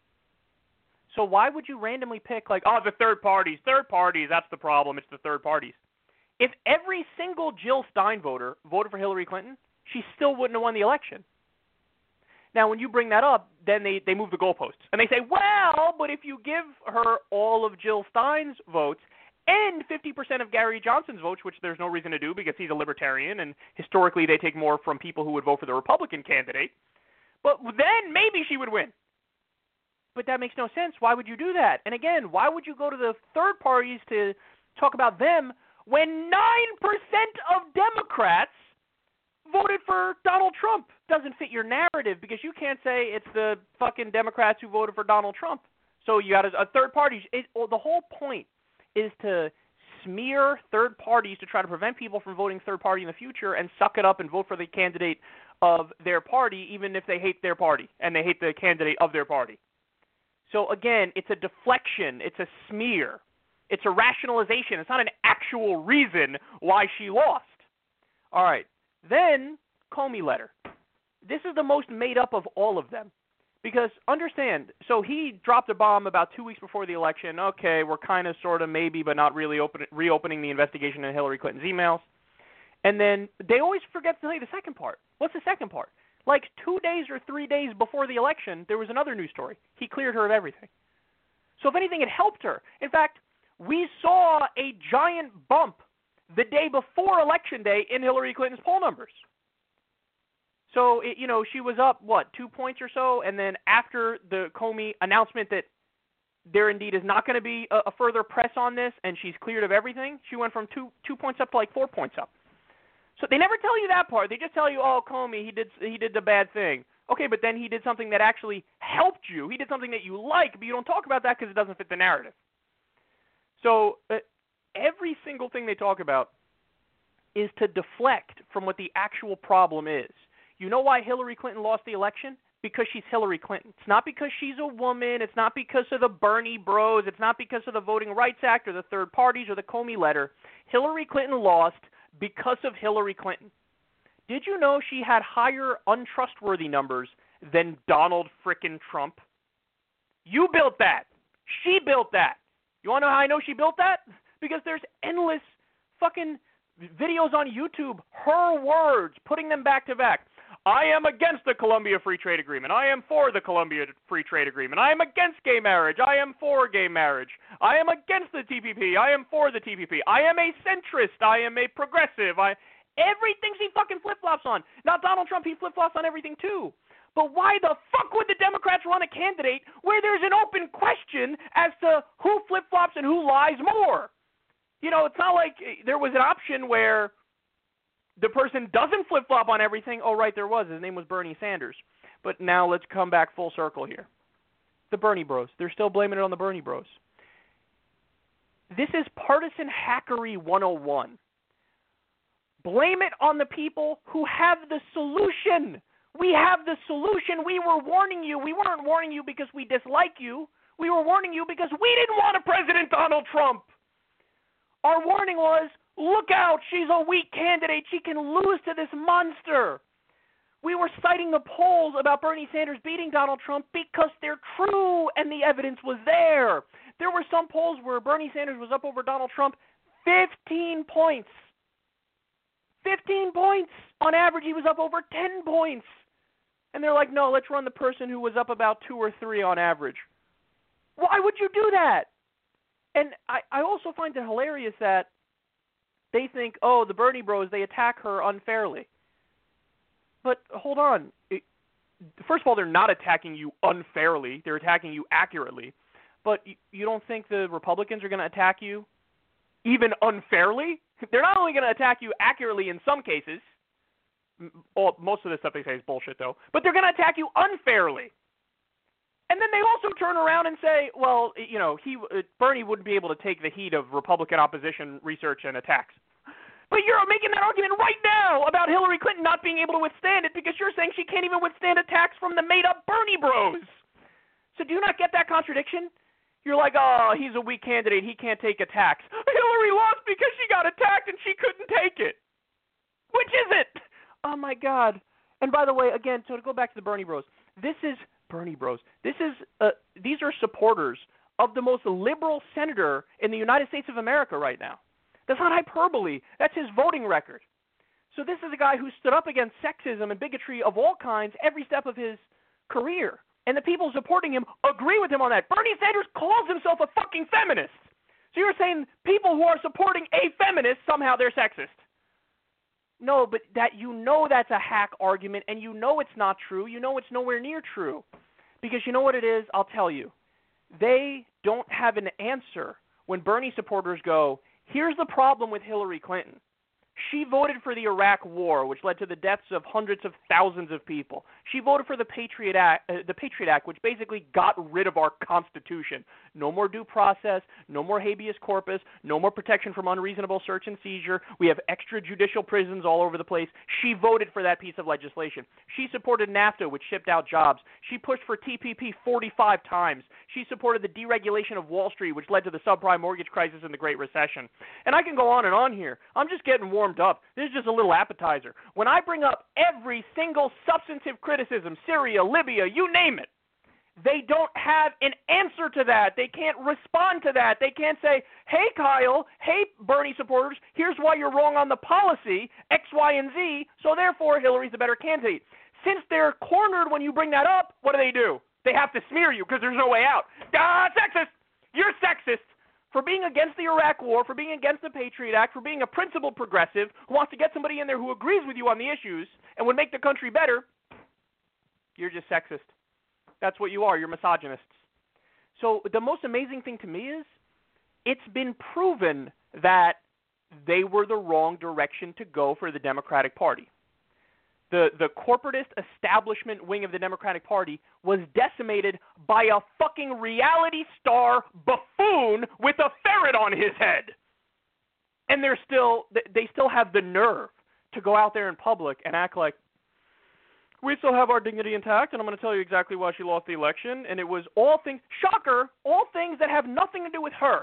So why would you randomly pick, like, oh, the third parties, that's the problem, it's the third parties. If every single Jill Stein voter voted for Hillary Clinton, she still wouldn't have won the election. Now, when you bring that up, then they move the goalposts. And they say, well, but if you give her all of Jill Stein's votes and 50% of Gary Johnson's votes, which there's no reason to do because he's a libertarian, and historically they take more from people who would vote for the Republican candidate, but then maybe she would win. But that makes no sense. Why would you do that? And again, why would you go to the third parties to talk about them when 9% of Democrats voted for Donald Trump? Doesn't fit your narrative because you can't say it's the fucking Democrats who voted for Donald Trump. So you got a third party. The whole point is to smear third parties to try to prevent people from voting third party in the future and suck it up and vote for the candidate of their party even if they hate their party and they hate the candidate of their party. So again, it's a deflection. It's a smear. It's a rationalization. It's not an actual reason why she lost. All right. Then, Comey letter. This is the most made up of all of them. Because, understand, so he dropped a bomb about 2 weeks before the election. Okay, we're kind of, sort of, maybe, but not really reopening the investigation into Hillary Clinton's emails. And then they always forget to tell you the second part. What's the second part? Like 2 days or 3 days before the election, there was another news story. He cleared her of everything. So if anything, it helped her. In fact, we saw a giant bump the day before Election Day in Hillary Clinton's poll numbers. So, she was up, 2 points or so? And then after the Comey announcement that there indeed is not going to be a further press on this and she's cleared of everything, she went from 2 points up to like 4 points up. So they never tell you that part. They just tell you, oh, Comey, he did the bad thing. Okay, but then he did something that actually helped you. He did something that you like, but you don't talk about that because it doesn't fit the narrative. So every single thing they talk about is to deflect from what the actual problem is. You know why Hillary Clinton lost the election? Because she's Hillary Clinton. It's not because she's a woman. It's not because of the Bernie bros. It's not because of the Voting Rights Act or the third parties or the Comey letter. Hillary Clinton lost because of Hillary Clinton. Did you know she had higher untrustworthy numbers than Donald frickin' Trump? You built that. She built that. You want to know how I know she built that? Because there's endless fucking videos on YouTube, her words, putting them back to back. I am against the Columbia Free Trade Agreement. I am for the Columbia Free Trade Agreement. I am against gay marriage. I am for gay marriage. I am against the TPP. I am for the TPP. I am a centrist. I am a progressive. Everything she fucking flip-flops on. Not Donald Trump. He flip-flops on everything too. But why the fuck would the Democrats run a candidate where there's an open question as to who flip-flops and who lies more? It's not like there was an option where the person doesn't flip-flop on everything. Oh, right, there was. His name was Bernie Sanders. But now let's come back full circle here. The Bernie bros. They're still blaming it on the Bernie bros. This is partisan hackery 101. Blame it on the people who have the solution. We have the solution. We were warning you. We weren't warning you because we dislike you. We were warning you because we didn't want a President Donald Trump. Our warning was, look out, she's a weak candidate. She can lose to this monster. We were citing the polls about Bernie Sanders beating Donald Trump because they're true and the evidence was there. There were some polls where Bernie Sanders was up over Donald Trump 15 points. 15 points. On average, he was up over 10 points. And they're like, no, let's run the person who was up about 2 or 3 on average. Why would you do that? And I also find it hilarious that they think, oh, the Bernie bros, they attack her unfairly. But hold on. First of all, they're not attacking you unfairly. They're attacking you accurately. But you don't think the Republicans are going to attack you even unfairly? They're not only going to attack you accurately in some cases, most of the stuff they say is bullshit though, but they're going to attack you unfairly. And then they also turn around and say, well, you know, Bernie wouldn't be able to take the heat of Republican opposition research and attacks. But you're making that argument right now about Hillary Clinton not being able to withstand it because you're saying she can't even withstand attacks from the made-up Bernie bros. So do you not get that contradiction? You're like, oh, he's a weak candidate. He can't take attacks. Hillary lost because she got attacked and she couldn't take it. Which is it? Oh, my God. And by the way, again, so to go back to the Bernie bros, this is Bernie bros. These are supporters of the most liberal senator in the United States of America right now. That's not hyperbole. That's his voting record. So this is a guy who stood up against sexism and bigotry of all kinds every step of his career. And the people supporting him agree with him on that. Bernie Sanders calls himself a fucking feminist. So you're saying people who are supporting a feminist, somehow they're sexist. No, but that's a hack argument, and you know it's not true. You know it's nowhere near true. Because you know what it is? I'll tell you. They don't have an answer when Bernie supporters go, here's the problem with Hillary Clinton. She voted for the Iraq War, which led to the deaths of hundreds of thousands of people. She voted for the Patriot Act, which basically got rid of our Constitution. No more due process, no more habeas corpus, no more protection from unreasonable search and seizure. We have extrajudicial prisons all over the place. She voted for that piece of legislation. She supported NAFTA, which shipped out jobs. She pushed for TPP 45 times. She supported the deregulation of Wall Street, which led to the subprime mortgage crisis and the Great Recession. And I can go on here. I'm just getting warmed up. This is just a little appetizer. When I bring up every single substantive criticism, Syria, Libya, you name it, they don't have an answer to that. They can't respond to that. They can't say, hey, Kyle, hey, Bernie supporters, here's why you're wrong on the policy, X, Y, and Z, so therefore Hillary's the better candidate. Since they're cornered when you bring that up, what do? They have to smear you because there's no way out. Sexist! You're sexist. For being against the Iraq War, for being against the Patriot Act, for being a principled progressive who wants to get somebody in there who agrees with you on the issues and would make the country better, you're just sexist. That's what you are. You're misogynists. So the most amazing thing to me is it's been proven that they were the wrong direction to go for the Democratic Party. The corporatist establishment wing of the Democratic Party was decimated by a fucking reality star buffoon with a ferret on his head. And they still have the nerve to go out there in public and act like, we still have our dignity intact, and I'm going to tell you exactly why she lost the election, and it was all things that have nothing to do with her.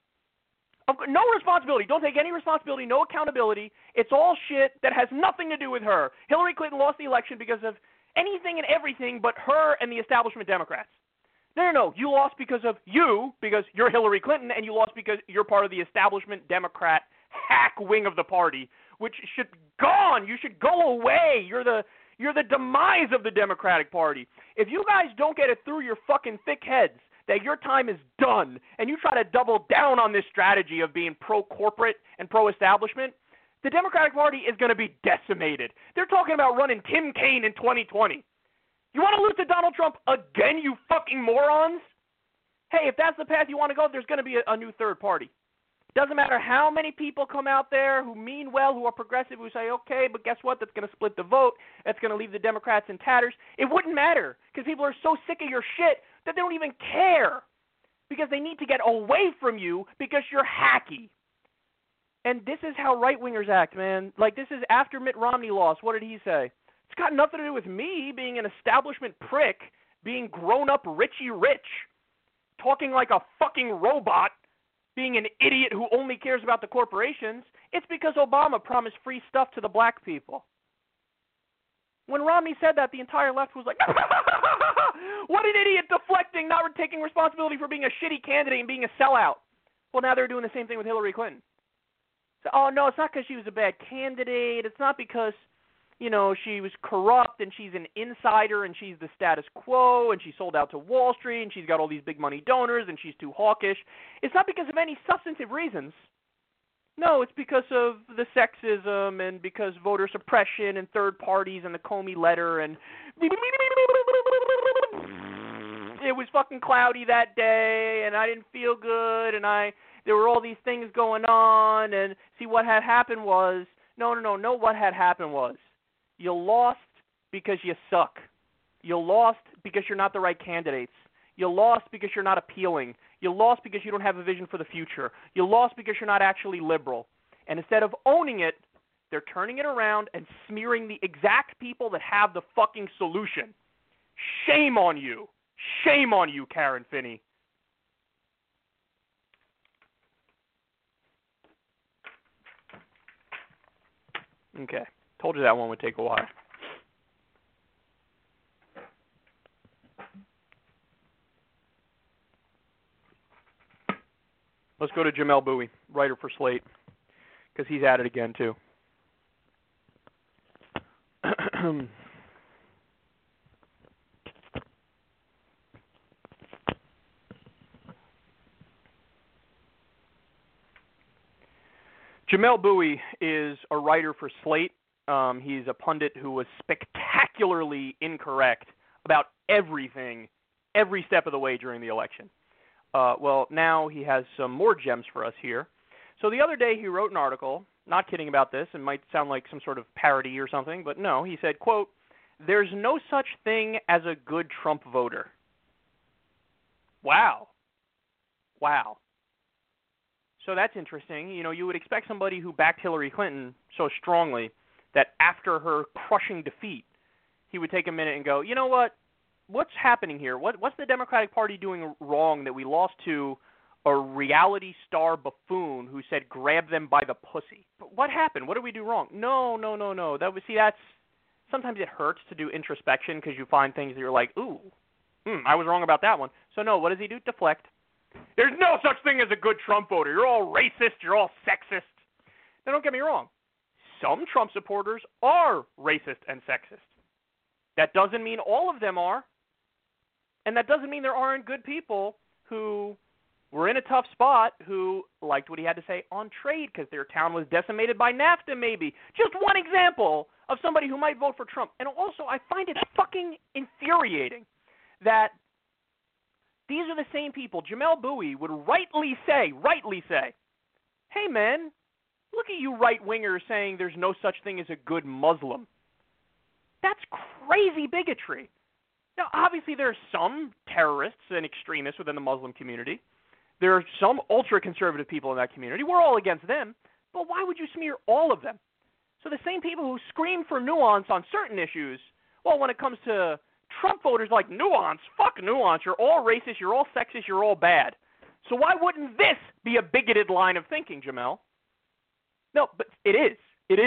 No responsibility. Don't take any responsibility, no accountability. It's all shit that has nothing to do with her. Hillary Clinton lost the election because of anything and everything but her and the establishment Democrats. No. You lost because you're Hillary Clinton, and you lost because you're part of the establishment Democrat hack wing of the party, which should gone. You should go away. You're the demise of the Democratic Party. If you guys don't get it through your fucking thick heads that your time is done, and you try to double down on this strategy of being pro-corporate and pro-establishment, the Democratic Party is going to be decimated. They're talking about running Tim Kaine in 2020. You want to lose to Donald Trump again, you fucking morons? Hey, if that's the path you want to go, there's going to be a new third party. Doesn't matter how many people come out there who mean well, who are progressive, who say, okay, but guess what? That's going to split the vote. That's going to leave the Democrats in tatters. It wouldn't matter because people are so sick of your shit that they don't even care because they need to get away from you because you're hacky. And this is how right-wingers act, man. Like, this is after Mitt Romney lost. What did he say? It's got nothing to do with me being an establishment prick, being grown-up Richie Rich, talking like a fucking robot, being an idiot who only cares about the corporations. It's because Obama promised free stuff to the black people. When Romney said that, the entire left was like, what an idiot, deflecting, not taking responsibility for being a shitty candidate and being a sellout. Well, now they're doing the same thing with Hillary Clinton. So, oh, no, it's not because she was a bad candidate. It's not because she was corrupt and she's an insider and she's the status quo and she sold out to Wall Street and she's got all these big money donors and she's too hawkish. It's not because of any substantive reasons. No, it's because of the sexism and because voter suppression and third parties and the Comey letter and it was fucking cloudy that day and I didn't feel good and there were all these things going on and see what had happened was what had happened was you lost because you suck. You lost because you're not the right candidates. You lost because you're not appealing. You lost because you don't have a vision for the future. You lost because you're not actually liberal. And instead of owning it, they're turning it around and smearing the exact people that have the fucking solution. Shame on you. Shame on you, Karen Finney. Okay. Told you that one would take a while. Let's go to Jamel Bowie, writer for Slate, because he's at it again, too. Jamel Bowie is a writer for Slate. He's a pundit who was spectacularly incorrect about everything, every step of the way during the election. Well, now he has some more gems for us here. So the other day he wrote an article, not kidding about this, and might sound like some sort of parody or something, but no, he said, quote, "There's no such thing as a good Trump voter." Wow. Wow. So that's interesting. You would expect somebody who backed Hillary Clinton so strongly that after her crushing defeat, he would take a minute and go, you know what? What's happening here? What's the Democratic Party doing wrong that we lost to a reality star buffoon who said grab them by the pussy? But what happened? What did we do wrong? No. That's sometimes it hurts to do introspection because you find things that you're like, ooh, I was wrong about that one. So no, what does he do? Deflect. There's no such thing as a good Trump voter. You're all racist. You're all sexist. Now, don't get me wrong. Some Trump supporters are racist and sexist. That doesn't mean all of them are. And that doesn't mean there aren't good people who were in a tough spot who liked what he had to say on trade because their town was decimated by NAFTA maybe. Just one example of somebody who might vote for Trump. And also, I find it fucking infuriating that these are the same people. Jamel Bowie would rightly say, hey, man, look at you right-wingers saying there's no such thing as a good Muslim. That's crazy bigotry. Now, obviously, there are some terrorists and extremists within the Muslim community. There are some ultra-conservative people in that community. We're all against them. But why would you smear all of them? So the same people who scream for nuance on certain issues, well, when it comes to Trump voters like nuance, fuck nuance. You're all racist, you're all sexist, you're all bad. So why wouldn't this be a bigoted line of thinking, Jamel? No, but it is.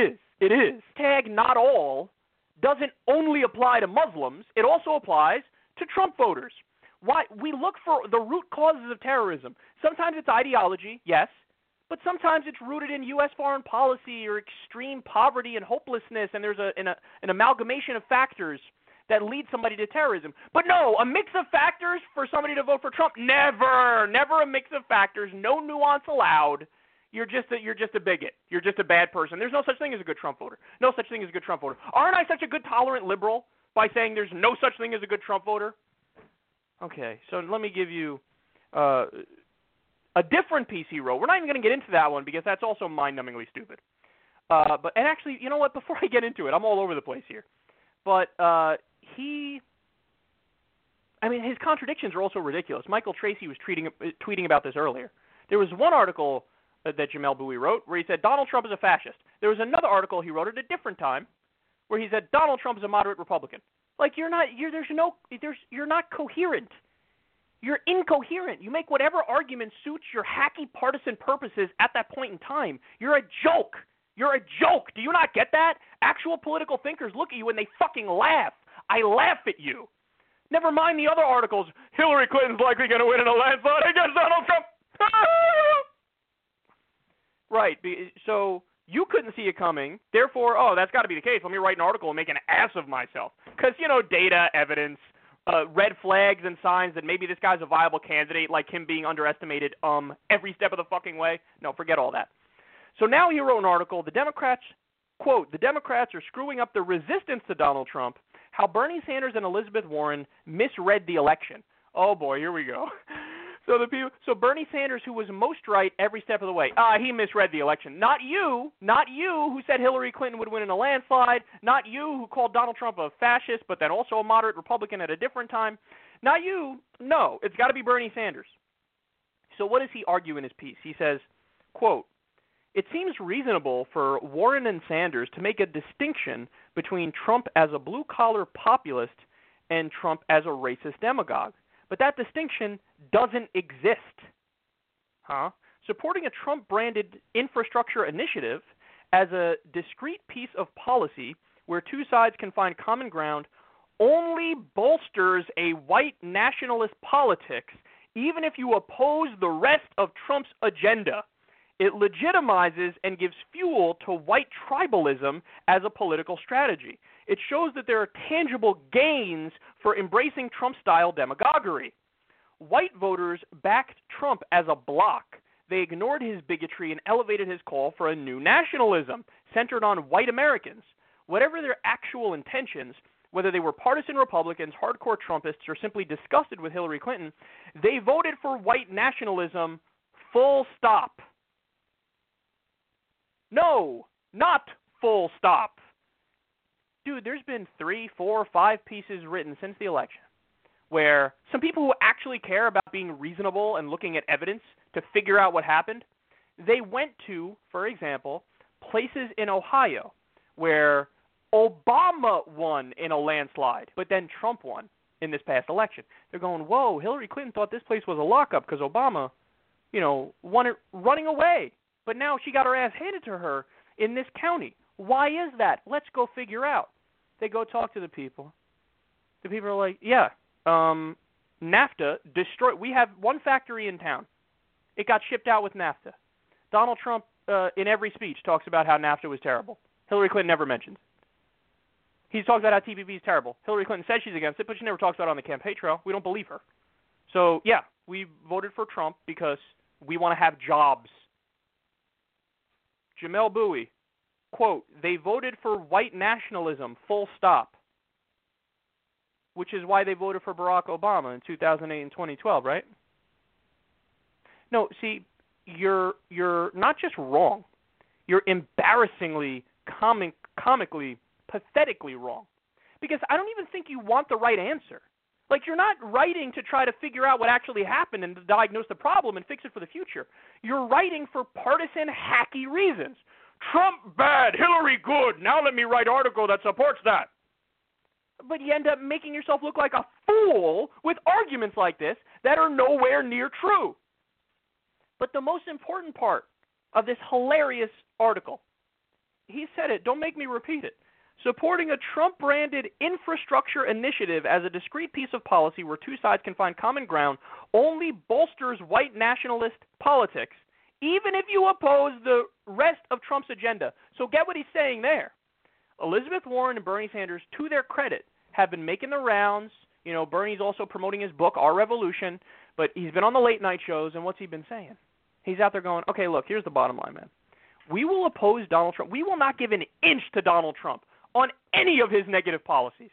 Tag not all doesn't only apply to Muslims. It also applies to Trump voters. Why? We look for the root causes of terrorism. Sometimes it's ideology, yes, but sometimes it's rooted in U.S. foreign policy or extreme poverty and hopelessness, and there's an amalgamation of factors that lead somebody to terrorism. But no, a mix of factors for somebody to vote for Trump? Never a mix of factors. No nuance allowed. You're just a bigot. You're just a bad person. There's no such thing as a good Trump voter. No such thing as a good Trump voter. Aren't I such a good tolerant liberal by saying there's no such thing as a good Trump voter? Okay, so let me give you a different piece he wrote. We're not even going to get into that one because that's also mind-numbingly stupid. And actually, you know what? Before I get into it, I'm all over the place here. But his contradictions are also ridiculous. Michael Tracy was tweeting about this earlier. There was one article that Jamel Bowie wrote where he said Donald Trump is a fascist. There was another article he wrote at a different time where he said Donald Trump is a moderate Republican. Like you're not coherent. You're incoherent. You make whatever argument suits your hacky partisan purposes at that point in time. You're a joke. You're a joke. Do you not get that? Actual political thinkers look at you and they fucking laugh. I laugh at you. Never mind the other articles. Hillary Clinton's likely going to win in a landslide against Donald Trump. Right. So You couldn't see it coming. Therefore, that's got to be the case. Let me write an article and make an ass of myself. Because, data, evidence, red flags and signs that maybe this guy's a viable candidate, like him being underestimated every step of the fucking way. No, forget all that. So now he wrote an article, the Democrats, quote, the Democrats are screwing up the resistance to Donald Trump, how Bernie Sanders and Elizabeth Warren misread the election. Oh boy, here we go. So Bernie Sanders, who was most right every step of the way, he misread the election. Not you who said Hillary Clinton would win in a landslide. Not you who called Donald Trump a fascist, but then also a moderate Republican at a different time. Not you. No, it's got to be Bernie Sanders. So what does he argue in his piece? He says, quote, it seems reasonable for Warren and Sanders to make a distinction between Trump as a blue-collar populist and Trump as a racist demagogue. But that distinction doesn't exist. Supporting a Trump-branded infrastructure initiative as a discrete piece of policy where two sides can find common ground only bolsters a white nationalist politics, even if you oppose the rest of Trump's agenda. It legitimizes and gives fuel to white tribalism as a political strategy. It shows that there are tangible gains for embracing Trump-style demagoguery. White voters backed Trump as a bloc. They ignored his bigotry and elevated his call for a new nationalism centered on white Americans. Whatever their actual intentions, whether they were partisan Republicans, hardcore Trumpists, or simply disgusted with Hillary Clinton, they voted for white nationalism, full stop. No, not full stop. Dude, there's been 3, 4, 5 pieces written since the election where some people who actually care about being reasonable and looking at evidence to figure out what happened, they went to, for example, places in Ohio where Obama won in a landslide, but then Trump won in this past election. They're going, whoa, Hillary Clinton thought this place was a lockup because Obama, won it running away. But now she got her ass handed to her in this county. Why is that? Let's go figure out. They go talk to the people. The people are like, yeah, NAFTA destroyed. We have one factory in town. It got shipped out with NAFTA. Donald Trump, in every speech, talks about how NAFTA was terrible. Hillary Clinton never mentions it. He talks about how TPP is terrible. Hillary Clinton says she's against it, but she never talks about it on the campaign trail. We don't believe her. So, yeah, we voted for Trump because we want to have jobs. Jamel Bowie, quote, they voted for white nationalism, full stop, which is why they voted for Barack Obama in 2008 and 2012, right? No, see, you're not just wrong. You're embarrassingly, comically, pathetically wrong. Because I don't even think you want the right answer. Like, you're not writing to try to figure out what actually happened and diagnose the problem and fix it for the future. You're writing for partisan, hacky reasons. Trump bad, Hillary good. Now let me write an article that supports that. But you end up making yourself look like a fool with arguments like this that are nowhere near true. But the most important part of this hilarious article, he said it, don't make me repeat it. Supporting a Trump-branded infrastructure initiative as a discrete piece of policy where two sides can find common ground only bolsters white nationalist politics, even if you oppose the rest of Trump's agenda. So get what he's saying there. Elizabeth Warren and Bernie Sanders, to their credit, have been making the rounds. Bernie's also promoting his book, Our Revolution, but he's been on the late-night shows, and what's he been saying? He's out there going, okay, look, here's the bottom line, man. We will oppose Donald Trump. We will not give an inch to Donald Trump on any of his negative policies.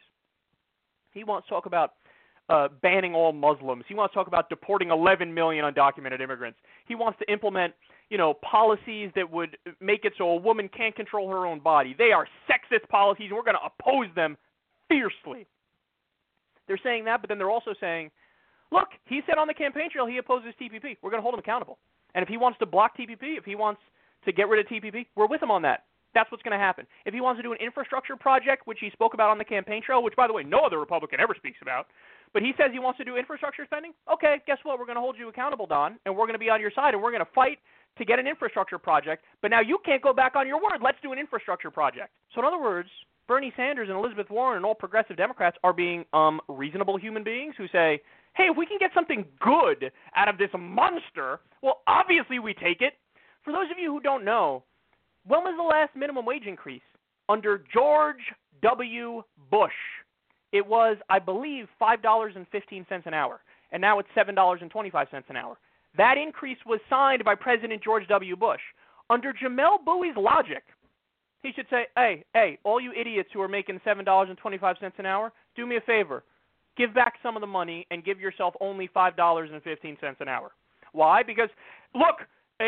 He wants to talk about banning all Muslims. He wants to talk about deporting 11 million undocumented immigrants. He wants to implement, policies that would make it so a woman can't control her own body. They are sexist policies, and we're going to oppose them fiercely. They're saying that, but then they're also saying, look, he said on the campaign trail he opposes TPP. We're going to hold him accountable. And if he wants to block TPP, if he wants to get rid of TPP, we're with him on that. That's what's going to happen. If he wants to do an infrastructure project, which he spoke about on the campaign trail, which, by the way, no other Republican ever speaks about, but he says he wants to do infrastructure spending, okay, guess what? We're going to hold you accountable, Don, and we're going to be on your side, and we're going to fight to get an infrastructure project, but now you can't go back on your word. Let's do an infrastructure project. So in other words, Bernie Sanders and Elizabeth Warren and all progressive Democrats are being reasonable human beings who say, hey, if we can get something good out of this monster, well, obviously we take it. For those of you who don't know, When was the last minimum wage increase? Under George W. Bush. It was, I believe, $5.15 an hour, and now it's $7.25 an hour. That increase was signed by President George W. Bush. Under Jamel Bowie's logic, he should say, hey, all you idiots who are making $7.25 an hour, do me a favor. Give back some of the money and give yourself only $5.15 an hour. Why? Because, look,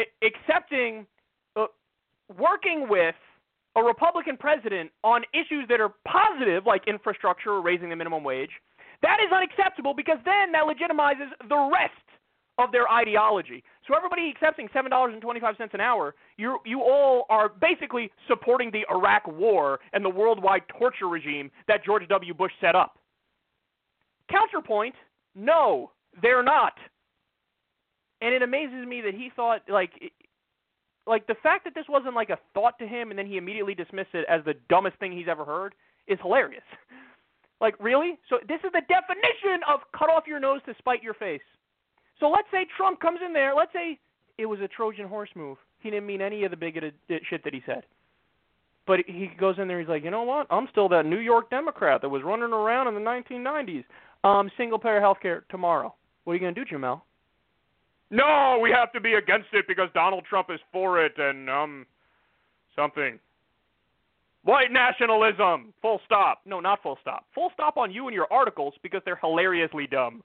working with a Republican president on issues that are positive, like infrastructure or raising the minimum wage, that is unacceptable because then that legitimizes the rest of their ideology. So everybody accepting $7.25 an hour, you all are basically supporting the Iraq War and the worldwide torture regime that George W. Bush set up. Counterpoint, no, they're not. And it amazes me that he thought, like the fact that this wasn't like a thought to him and then he immediately dismissed it as the dumbest thing he's ever heard is hilarious. Like, really? So this is the definition of cut off your nose to spite your face. So let's say Trump comes in there. Let's say it was a Trojan horse move. He didn't mean any of the bigoted shit that he said. But he goes in there, he's like, you know what? I'm still that New York Democrat that was running around in the 1990s. Single-payer health care tomorrow. What are you going to do, Jamel? No, we have to be against it because Donald Trump is for it and, something. White nationalism. Full stop. No, not full stop. Full stop on you and your articles because they're hilariously dumb.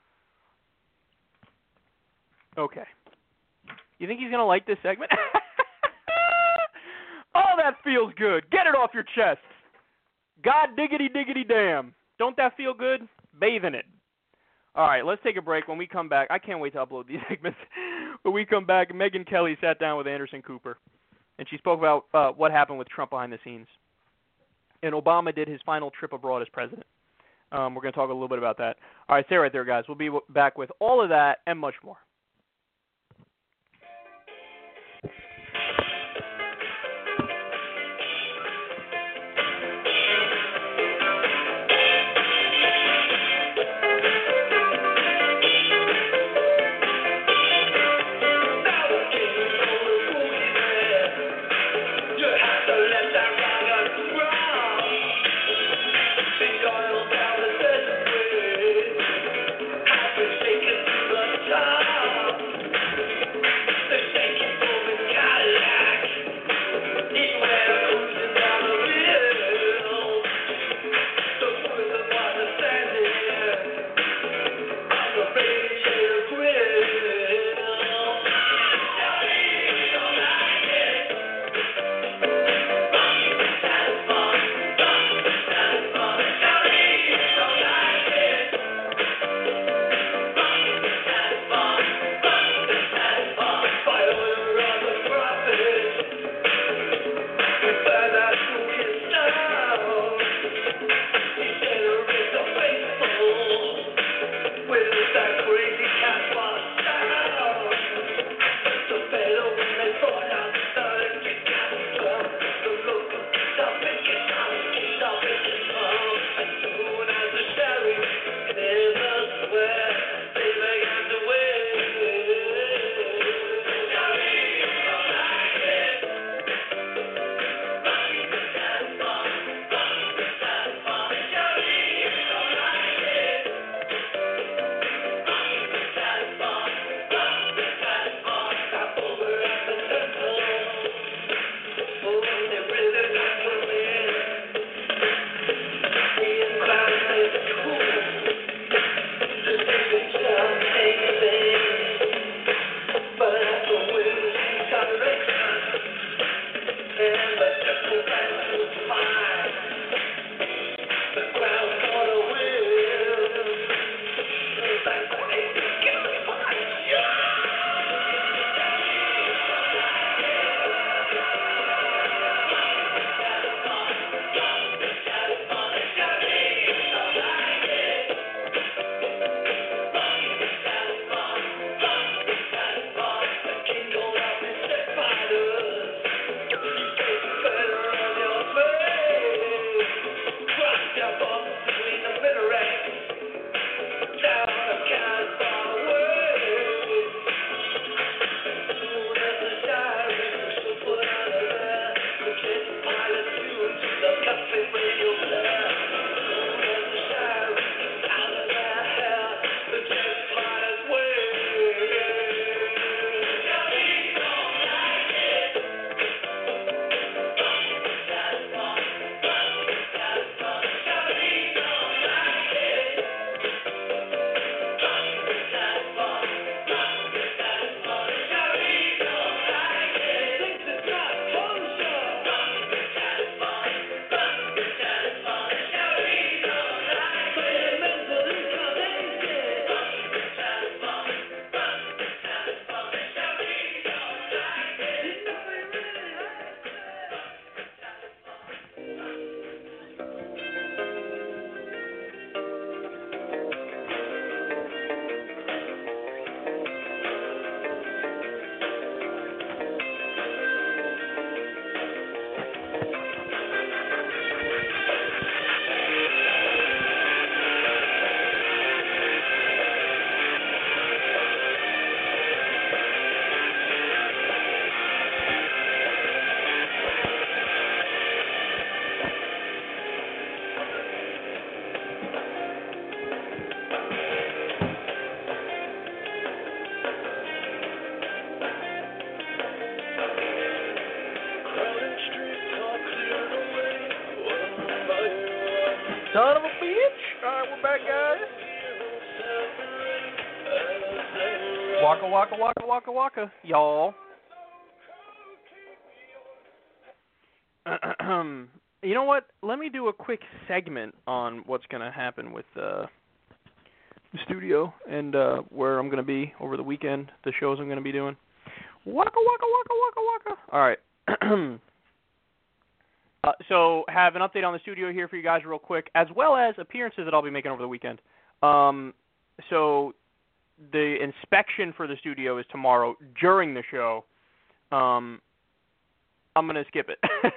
Okay. You think he's going to like this segment? Oh, that feels good. Get it off your chest. God diggity diggity damn. Don't that feel good? Bathe in it. All right, let's take a break. When we come back, I can't wait to upload these segments. When we come back, Megyn Kelly sat down with Anderson Cooper, and she spoke about what happened with Trump behind the scenes. And Obama did his final trip abroad as president. We're going to talk a little bit about that. All right, stay right there, guys. We'll be back with all of that and much more. Taken to the top. Son of a bitch. All right, we're back, guys. Waka, waka, waka, waka, waka, y'all. You know what? Let me do a quick segment on what's going to happen with the studio and where I'm going to be over the weekend, the shows I'm going to be doing. Waka, waka, waka, waka, waka. All right. So have an update on the studio here for you guys real quick, as well as appearances that I'll be making over the weekend. So the inspection for the studio is tomorrow during the show. I'm going to skip it.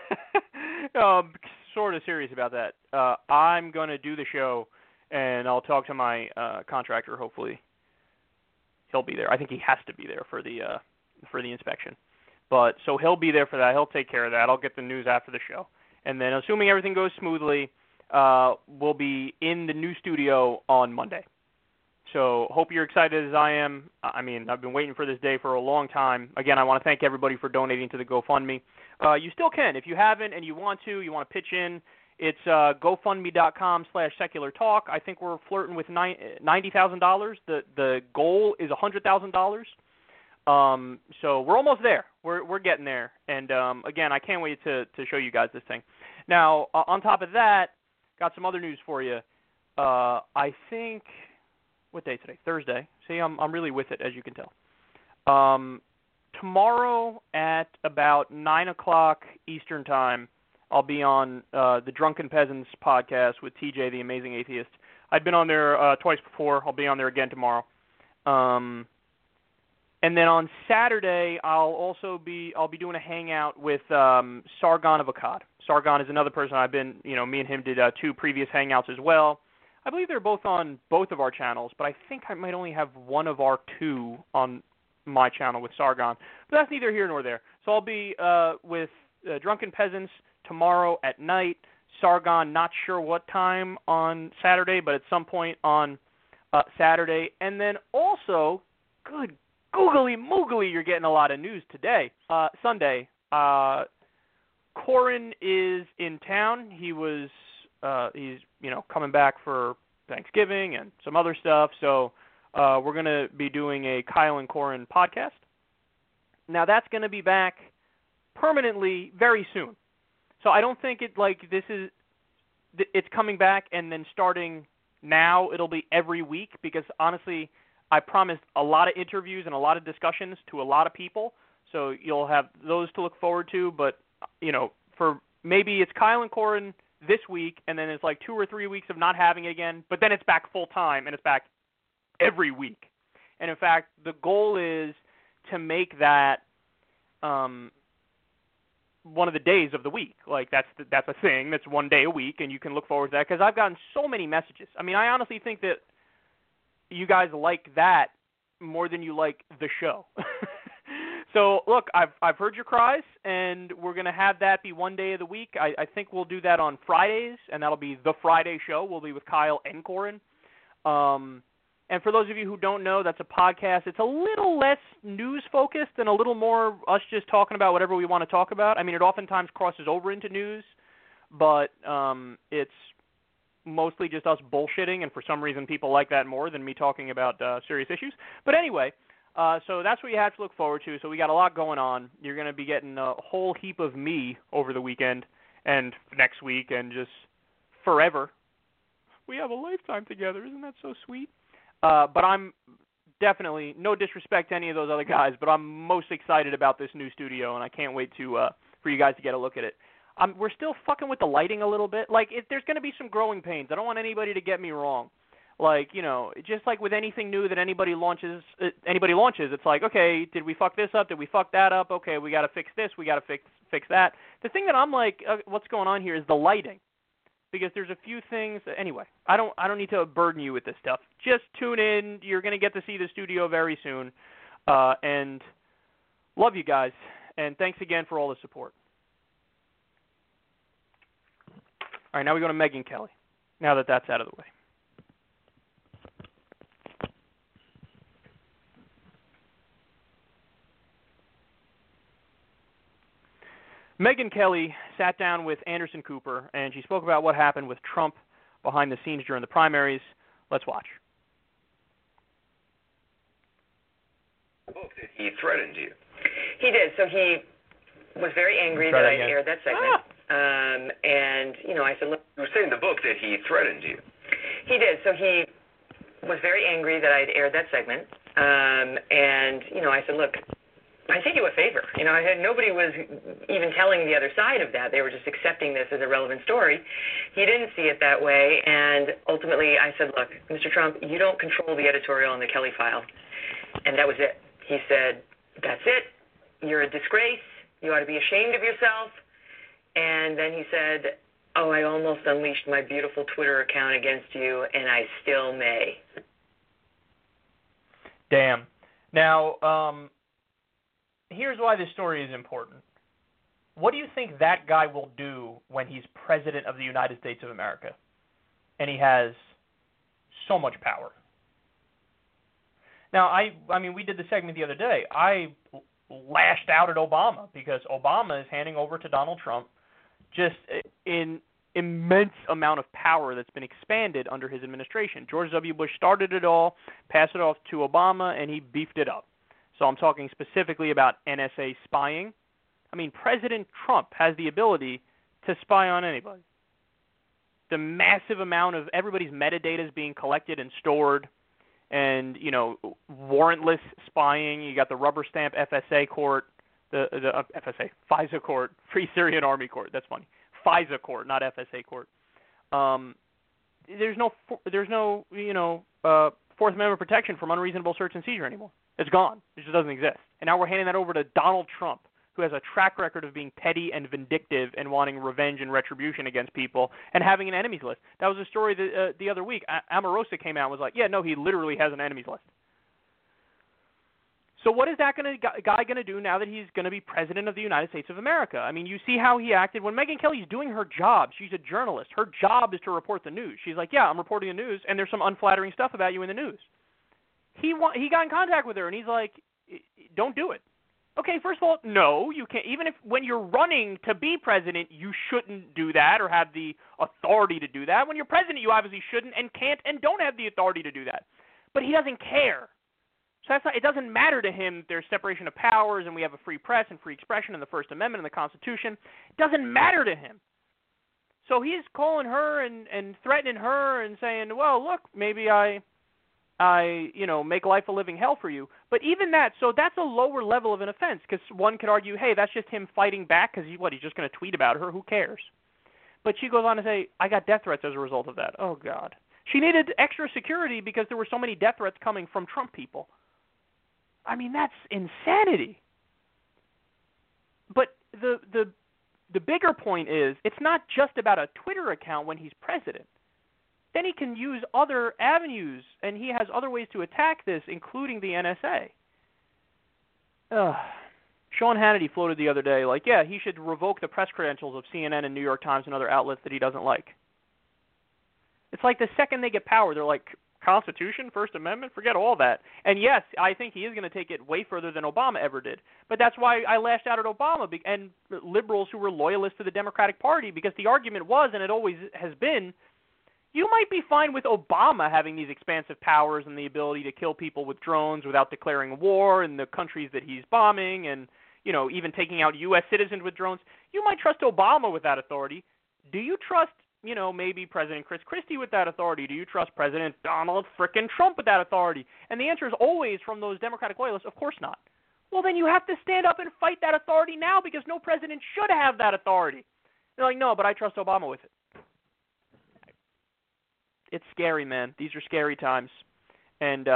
Sort of serious about that. I'm going to do the show, and I'll talk to my contractor, hopefully. He'll be there. I think he has to be there for the inspection. But so he'll be there for that. He'll take care of that. I'll get the news after the show. And then assuming everything goes smoothly, we'll be in the new studio on Monday. So hope you're excited as I am. I mean, I've been waiting for this day for a long time. Again, I want to thank everybody for donating to the GoFundMe. You still can. If you haven't and you want to pitch in, it's GoFundMe.com/SecularTalk. I think we're flirting with $90,000. The goal is $100,000. So we're almost there. We're getting there. And again, I can't wait to show you guys this thing. Now, on top of that, got some other news for you. I think, what day today? Thursday. See, I'm really with it, as you can tell. Tomorrow at about 9 o'clock Eastern Time, I'll be on the Drunken Peasants podcast with TJ, the Amazing Atheist. I've been on there twice before. I'll be on there again tomorrow. And then on Saturday, I'll be doing a hangout with Sargon of Akkad. Sargon is another person I've been, me and him did 2 previous hangouts as well. I believe they're both on both of our channels, but I think I might only have one of our 2 on my channel with Sargon. But that's neither here nor there. So I'll be with Drunken Peasants tomorrow at night. Sargon, not sure what time on Saturday, but at some point on Saturday. And then also, good googly moogly, you're getting a lot of news today. Sunday, Corin is in town. He's coming back for Thanksgiving and some other stuff. So we're going to be doing a Kyle and Corin podcast. Now that's going to be back permanently very soon. So I don't think it's coming back and then starting now it'll be every week, because honestly, I promised a lot of interviews and a lot of discussions to a lot of people, so you'll have those to look forward to. But, for maybe it's Kyle and Corin this week, and then it's like 2 or 3 weeks of not having it again, but then it's back full time, and it's back every week. And in fact, the goal is to make that one of the days of the week. Like, that's a thing. That's one day a week, and you can look forward to that, because I've gotten so many messages. I mean, I honestly think that you guys like that more than you like the show. So, look, I've heard your cries, and we're going to have that be one day of the week. I think we'll do that on Fridays, and that'll be the Friday show. We'll be with Kyle and Corin. And for those of you who don't know, that's a podcast. It's a little less news-focused and a little more us just talking about whatever we want to talk about. I mean, it oftentimes crosses over into news, but it's mostly just us bullshitting, and for some reason people like that more than me talking about serious issues. But anyway, so that's what you have to look forward to. So we got a lot going on. You're going to be getting a whole heap of me over the weekend and next week and just forever. We have a lifetime together. Isn't that so sweet? But I'm definitely, no disrespect to any of those other guys, but I'm most excited about this new studio, and I can't wait for you guys to get a look at it. We're still fucking with the lighting a little bit. Like, there's going to be some growing pains. I don't want anybody to get me wrong. Like, just like with anything new that anybody launches, it's like, okay, did we fuck this up? Did we fuck that up? Okay, we got to fix this. We got to fix that. The thing that I'm like, what's going on here is the lighting, because there's a few things. Anyway, I don't need to burden you with this stuff. Just tune in. You're going to get to see the studio very soon, and love you guys. And thanks again for all the support. All right, now we go to Megyn Kelly, now that that's out of the way. Megyn Kelly sat down with Anderson Cooper, and she spoke about what happened with Trump, behind the scenes during the primaries. Let's watch. He threatened you. He did. So he was very angry that I aired that segment. And, I said, look. You were saying in the book that he threatened you. He did. So he was very angry that I'd aired that segment. And, I said, look, I think you a favor. Nobody was even telling the other side of that. They were just accepting this as a relevant story. He didn't see it that way. And ultimately I said, look, Mr. Trump, you don't control the editorial on the Kelly file. And that was it. He said, that's it. You're a disgrace. You ought to be ashamed of yourself. And then he said, oh, I almost unleashed my beautiful Twitter account against you, and I still may. Damn. Now, here's why this story is important. What do you think that guy will do when he's president of the United States of America and he has so much power? Now, I mean, we did the segment the other day. I lashed out at Obama because Obama is handing over to Donald Trump just an immense amount of power that's been expanded under his administration. George W. Bush started it all, passed it off to Obama, and he beefed it up. So I'm talking specifically about NSA spying. I mean, President Trump has the ability to spy on anybody. The massive amount of everybody's metadata is being collected and stored, and, warrantless spying. You got the rubber stamp FSA court, the FSA, FISA court, Free Syrian Army court. That's funny. FISA court, not FSA court. There's no Fourth Amendment protection from unreasonable search and seizure anymore. It's gone. It just doesn't exist. And now we're handing that over to Donald Trump, who has a track record of being petty and vindictive and wanting revenge and retribution against people and having an enemies list. That was a story the other week. Omarosa came out and was like, yeah, no, he literally has an enemies list. So what is that guy going to do now that he's going to be president of the United States of America? I mean, you see how he acted when Megyn Kelly's doing her job. She's a journalist. Her job is to report the news. She's like, yeah, I'm reporting the news, and there's some unflattering stuff about you in the news. He got in contact with her, and he's like, don't do it. Okay, first of all, no, you can't. Even if when you're running to be president, you shouldn't do that or have the authority to do that. When you're president, you obviously shouldn't and can't and don't have the authority to do that. But he doesn't care. So it doesn't matter to him there's separation of powers and we have a free press and free expression in the First Amendment and the Constitution. It doesn't matter to him. So he's calling her and threatening her and saying, well, look, maybe I make life a living hell for you. But even that, so that's a lower level of an offense because one could argue, hey, that's just him fighting back because he's just going to tweet about her. Who cares? But she goes on to say, I got death threats as a result of that. Oh, God. She needed extra security because there were so many death threats coming from Trump people. I mean, that's insanity. But the bigger point is it's not just about a Twitter account when he's president. Then he can use other avenues, and he has other ways to attack this, including the NSA. Sean Hannity floated the other day, like, yeah, he should revoke the press credentials of CNN and New York Times and other outlets that he doesn't like. It's like the second they get power, they're like, Constitution, First Amendment, forget all that. And yes, I think he is going to take it way further than Obama ever did. But that's why I lashed out at Obama and liberals who were loyalists to the Democratic Party, because the argument was, and it always has been, you might be fine with Obama having these expansive powers and the ability to kill people with drones without declaring war in the countries that he's bombing and, even taking out U.S. citizens with drones. You might trust Obama with that authority. Do you trust maybe President Chris Christie with that authority? Do you trust President Donald frickin' Trump with that authority? And the answer is always from those Democratic loyalists, of course not. Well, then you have to stand up and fight that authority now because no president should have that authority. They're like, no, but I trust Obama with it. It's scary, man. These are scary times. And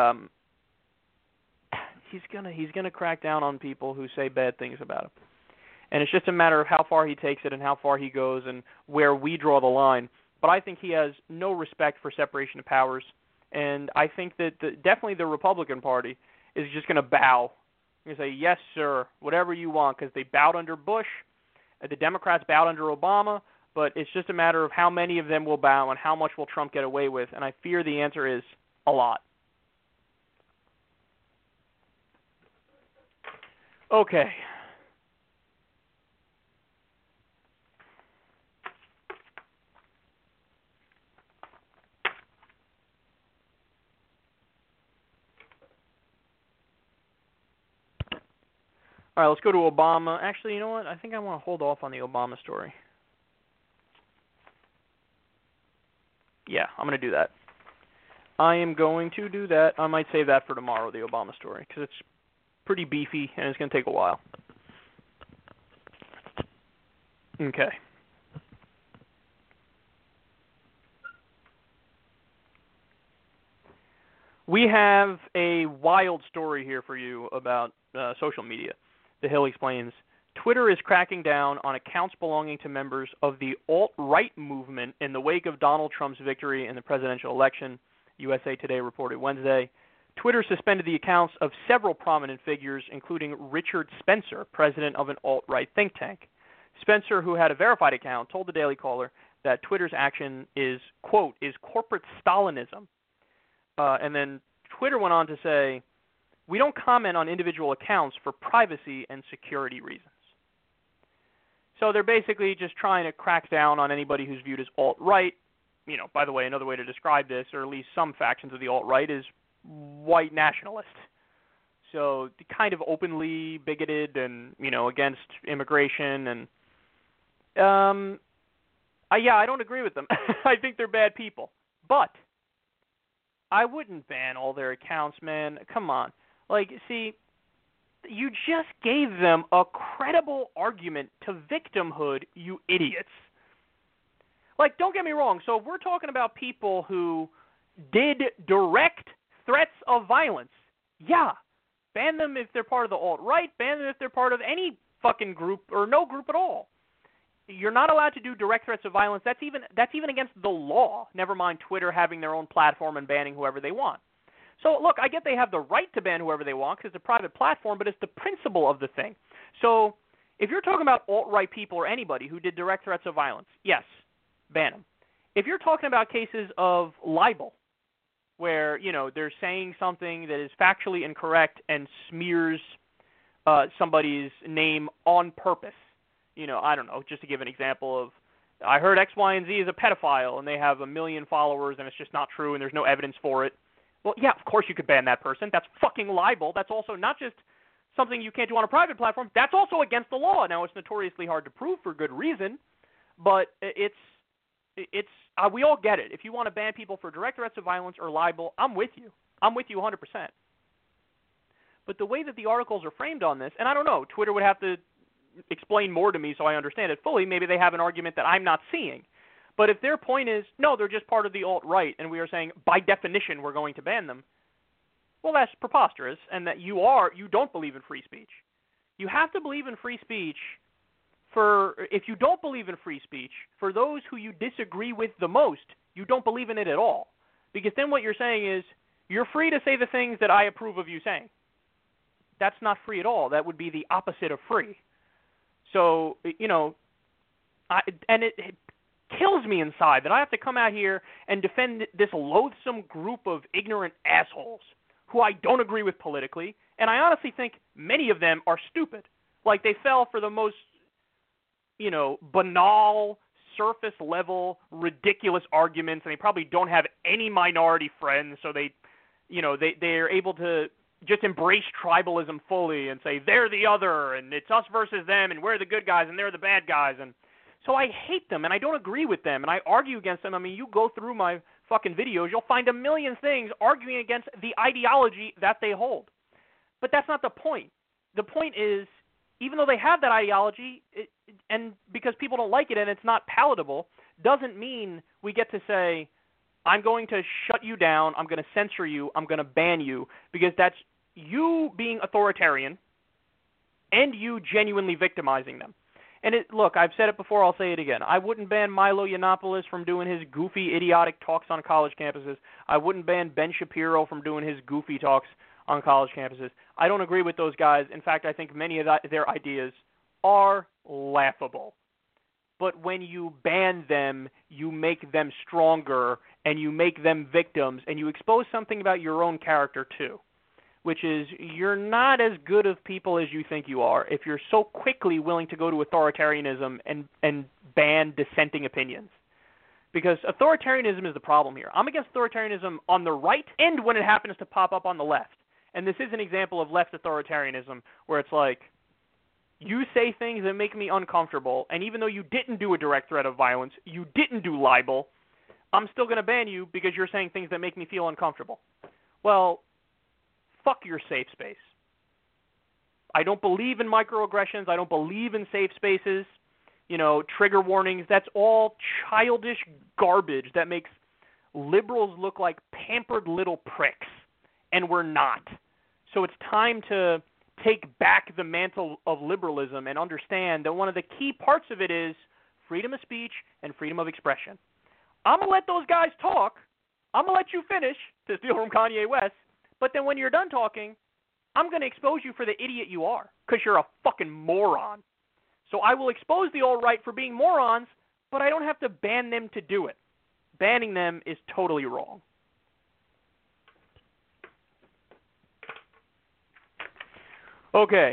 he's gonna crack down on people who say bad things about him. And it's just a matter of how far he takes it and how far he goes and where we draw the line. But I think he has no respect for separation of powers. And I think that definitely the Republican Party is just going to bow. They're going to say, yes, sir, whatever you want, because they bowed under Bush. The Democrats bowed under Obama. But it's just a matter of how many of them will bow and how much will Trump get away with. And I fear the answer is a lot. Okay. All right, let's go to Obama. Actually, you know what? I think I want to hold off on the Obama story. Yeah, I'm going to do that. I am going to do that. I might save that for tomorrow, the Obama story, because it's pretty beefy and it's going to take a while. Okay. We have a wild story here for you about social media. The Hill explains, Twitter is cracking down on accounts belonging to members of the alt-right movement in the wake of Donald Trump's victory in the presidential election, USA Today reported Wednesday. Twitter suspended the accounts of several prominent figures, including Richard Spencer, president of an alt-right think tank. Spencer, who had a verified account, told the Daily Caller that Twitter's action is, quote, is corporate Stalinism. And then Twitter went on to say, we don't comment on individual accounts for privacy and security reasons. So they're basically just trying to crack down on anybody who's viewed as alt-right. You know, by the way, another way to describe this, or at least some factions of the alt-right, is white nationalist. So kind of openly bigoted and, you know, against immigration. And I don't agree with them. I think they're bad people. But I wouldn't ban all their accounts, man. Come on. Like, see, you just gave them a credible argument to victimhood, you idiots. Like, don't get me wrong. So if we're talking about people who did direct threats of violence, yeah, ban them if they're part of the alt-right, ban them if they're part of any fucking group or no group at all. You're not allowed to do direct threats of violence. That's even against the law, never mind Twitter having their own platform and banning whoever they want. So, look, I get they have the right to ban whoever they want because it's a private platform, but it's the principle of the thing. So if you're talking about alt-right people or anybody who did direct threats of violence, yes, ban them. If you're talking about cases of libel, where, you know, they're saying something that is factually incorrect and smears somebody's name on purpose, you know, I don't know, just to give an example of, I heard X, Y, and Z is a pedophile, and they have 1 million followers, and it's just not true, and there's no evidence for it. Well, yeah, of course you could ban that person. That's fucking libel. That's also not just something you can't do on a private platform. That's also against the law. Now, it's notoriously hard to prove for good reason, but we all get it. If you want to ban people for direct threats of violence or libel, I'm with you. I'm with you 100%. But the way that the articles are framed on this, and I don't know, Twitter would have to explain more to me so I understand it fully. Maybe they have an argument that I'm not seeing. But if their point is, no, they're just part of the alt-right, and we are saying, by definition, we're going to ban them, well, that's preposterous, and that you don't believe in free speech. You have to believe in free speech if you don't believe in free speech, for those who you disagree with the most, you don't believe in it at all. Because then what you're saying is, you're free to say the things that I approve of you saying. That's not free at all. That would be the opposite of free. So, you know, it kills me inside that I have to come out here and defend this loathsome group of ignorant assholes who I don't agree with politically, and I honestly think many of them are stupid. Like, they fell for the most, you know, banal, surface-level, ridiculous arguments, and they probably don't have any minority friends, so they're able to just embrace tribalism fully and say they're the other and it's us versus them and we're the good guys and they're the bad guys. And so I hate them and I don't agree with them and I argue against them. I mean, you go through my fucking videos, you'll find 1 million things arguing against the ideology that they hold. But that's not the point. The point is, even though they have that ideology, and because people don't like it and it's not palatable, doesn't mean we get to say, I'm going to shut you down, I'm going to censor you, I'm going to ban you, because that's you being authoritarian and you genuinely victimizing them. And look, I've said it before, I'll say it again. I wouldn't ban Milo Yiannopoulos from doing his goofy, idiotic talks on college campuses. I wouldn't ban Ben Shapiro from doing his goofy talks on college campuses. I don't agree with those guys. In fact, I think many of their ideas are laughable. But when you ban them, you make them stronger, and you make them victims, and you expose something about your own character too, which is you're not as good of people as you think you are if you're so quickly willing to go to authoritarianism and ban dissenting opinions. Because authoritarianism is the problem here. I'm against authoritarianism on the right and when it happens to pop up on the left. And this is an example of left authoritarianism where it's like, you say things that make me uncomfortable, and even though you didn't do a direct threat of violence, you didn't do libel, I'm still going to ban you because you're saying things that make me feel uncomfortable. Well, fuck your safe space. I don't believe in microaggressions. I don't believe in safe spaces. You know, trigger warnings. That's all childish garbage that makes liberals look like pampered little pricks, and we're not. So it's time to take back the mantle of liberalism and understand that one of the key parts of it is freedom of speech and freedom of expression. I'm going to let those guys talk. I'm going to let you finish, to steal from Kanye West, but then when you're done talking, I'm going to expose you for the idiot you are, because you're a fucking moron. So I will expose the alt-right for being morons, but I don't have to ban them to do it. Banning them is totally wrong. Okay.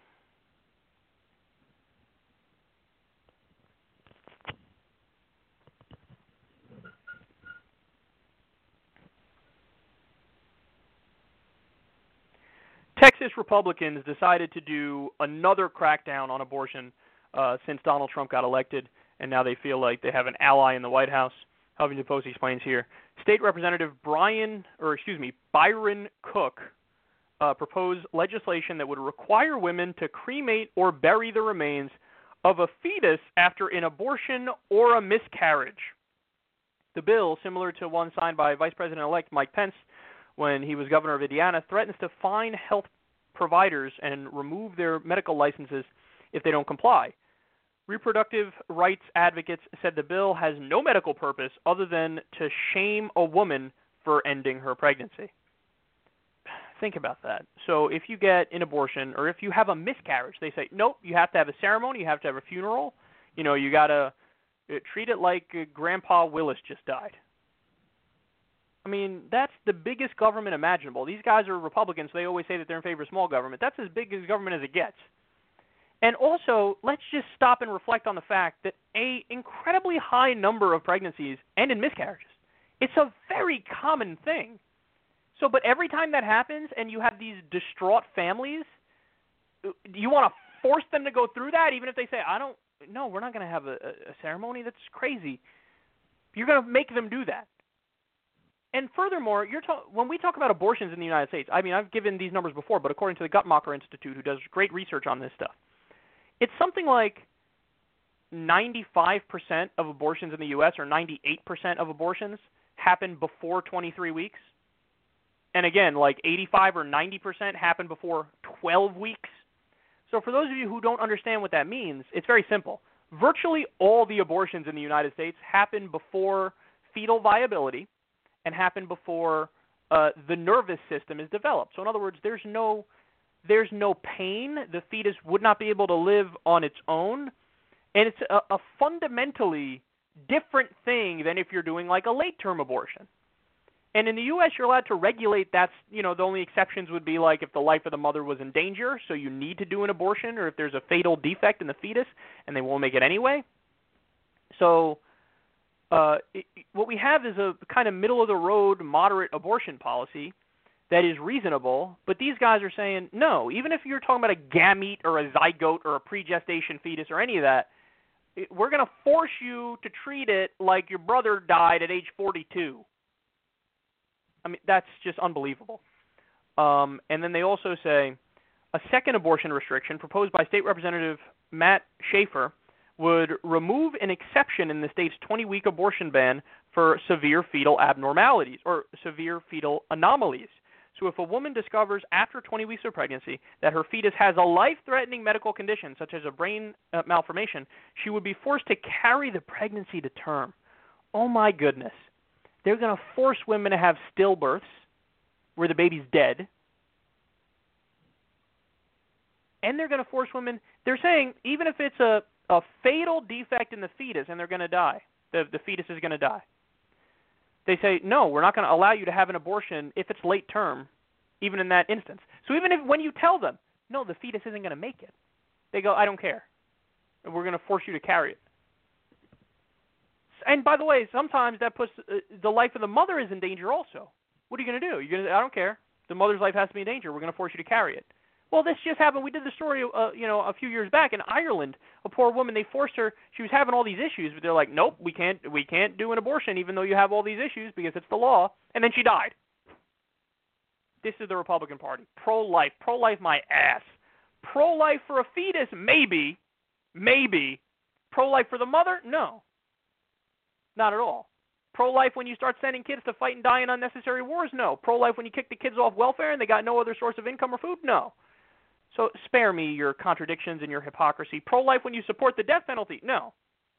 Texas Republicans decided to do another crackdown on abortion since Donald Trump got elected, and now they feel like they have an ally in the White House. Huffington Post explains here. State Representative Byron Cook proposed legislation that would require women to cremate or bury the remains of a fetus after an abortion or a miscarriage. The bill, similar to one signed by Vice President-elect Mike Pence when he was governor of Indiana, threatens to fine health providers and remove their medical licenses if they don't comply. Reproductive rights advocates said the bill has no medical purpose other than to shame a woman for ending her pregnancy. Think about that. So if you get an abortion or if you have a miscarriage, they say, nope, you have to have a ceremony, you have to have a funeral, you know, you got to treat it like Grandpa Willis just died. I mean, that's the biggest government imaginable. These guys are Republicans, so they always say that they're in favor of small government. That's as big as government as it gets. And also, let's just stop and reflect on the fact that an incredibly high number of pregnancies end in miscarriages. It's a very common thing. So, but every time that happens and you have these distraught families, you want to force them to go through that, even if they say, no, we're not going to have a ceremony. That's crazy. You're going to make them do that. And furthermore, when we talk about abortions in the United States, I mean, I've given these numbers before, but according to the Guttmacher Institute, who does great research on this stuff, it's something like 95% of abortions in the U.S. or 98% of abortions happen before 23 weeks. And again, like 85 or 90% happen before 12 weeks. So for those of you who don't understand what that means, it's very simple. Virtually all the abortions in the United States happen before fetal viability and happen before the nervous system is developed. So in other words, there's no pain. The fetus would not be able to live on its own. And it's a fundamentally different thing than if you're doing like a late-term abortion. And in the U.S., you're allowed to regulate that. You know, the only exceptions would be like if the life of the mother was in danger, so you need to do an abortion, or if there's a fatal defect in the fetus and they won't make it anyway. So what we have is a kind of middle-of-the-road, moderate abortion policy that is reasonable, but these guys are saying, no, even if you're talking about a gamete or a zygote or a pregestation fetus or any of that, we're going to force you to treat it like your brother died at age 42. I mean, that's just unbelievable. And then they also say a second abortion restriction proposed by State Representative Matt Schaefer would remove an exception in the state's 20-week abortion ban for severe fetal abnormalities or severe fetal anomalies. So if a woman discovers after 20 weeks of pregnancy that her fetus has a life-threatening medical condition, such as a brain malformation, she would be forced to carry the pregnancy to term. Oh, my goodness. They're going to force women to have stillbirths where the baby's dead. And they're going to force women, they're saying, even if it's a fatal defect in the fetus and they're going to die, the fetus is going to die. They say, no, we're not going to allow you to have an abortion if it's late term, even in that instance. So even if when you tell them, no, the fetus isn't going to make it, they go, I don't care. We're going to force you to carry it. And by the way, sometimes that puts the life of the mother is in danger also. What are you going to do? You're going to say, I don't care. The mother's life has to be in danger. We're going to force you to carry it. Well, this just happened. We did the story, a few years back in Ireland. A poor woman, they forced her. She was having all these issues, but they're like, nope, we can't do an abortion even though you have all these issues because it's the law. And then she died. This is the Republican Party. Pro-life. Pro-life my ass. Pro-life for a fetus, maybe. Pro-life for the mother? No. Not at all. Pro-life when you start sending kids to fight and die in unnecessary wars? No. Pro-life when you kick the kids off welfare and they got no other source of income or food? No. So spare me your contradictions and your hypocrisy. Pro-life when you support the death penalty? No.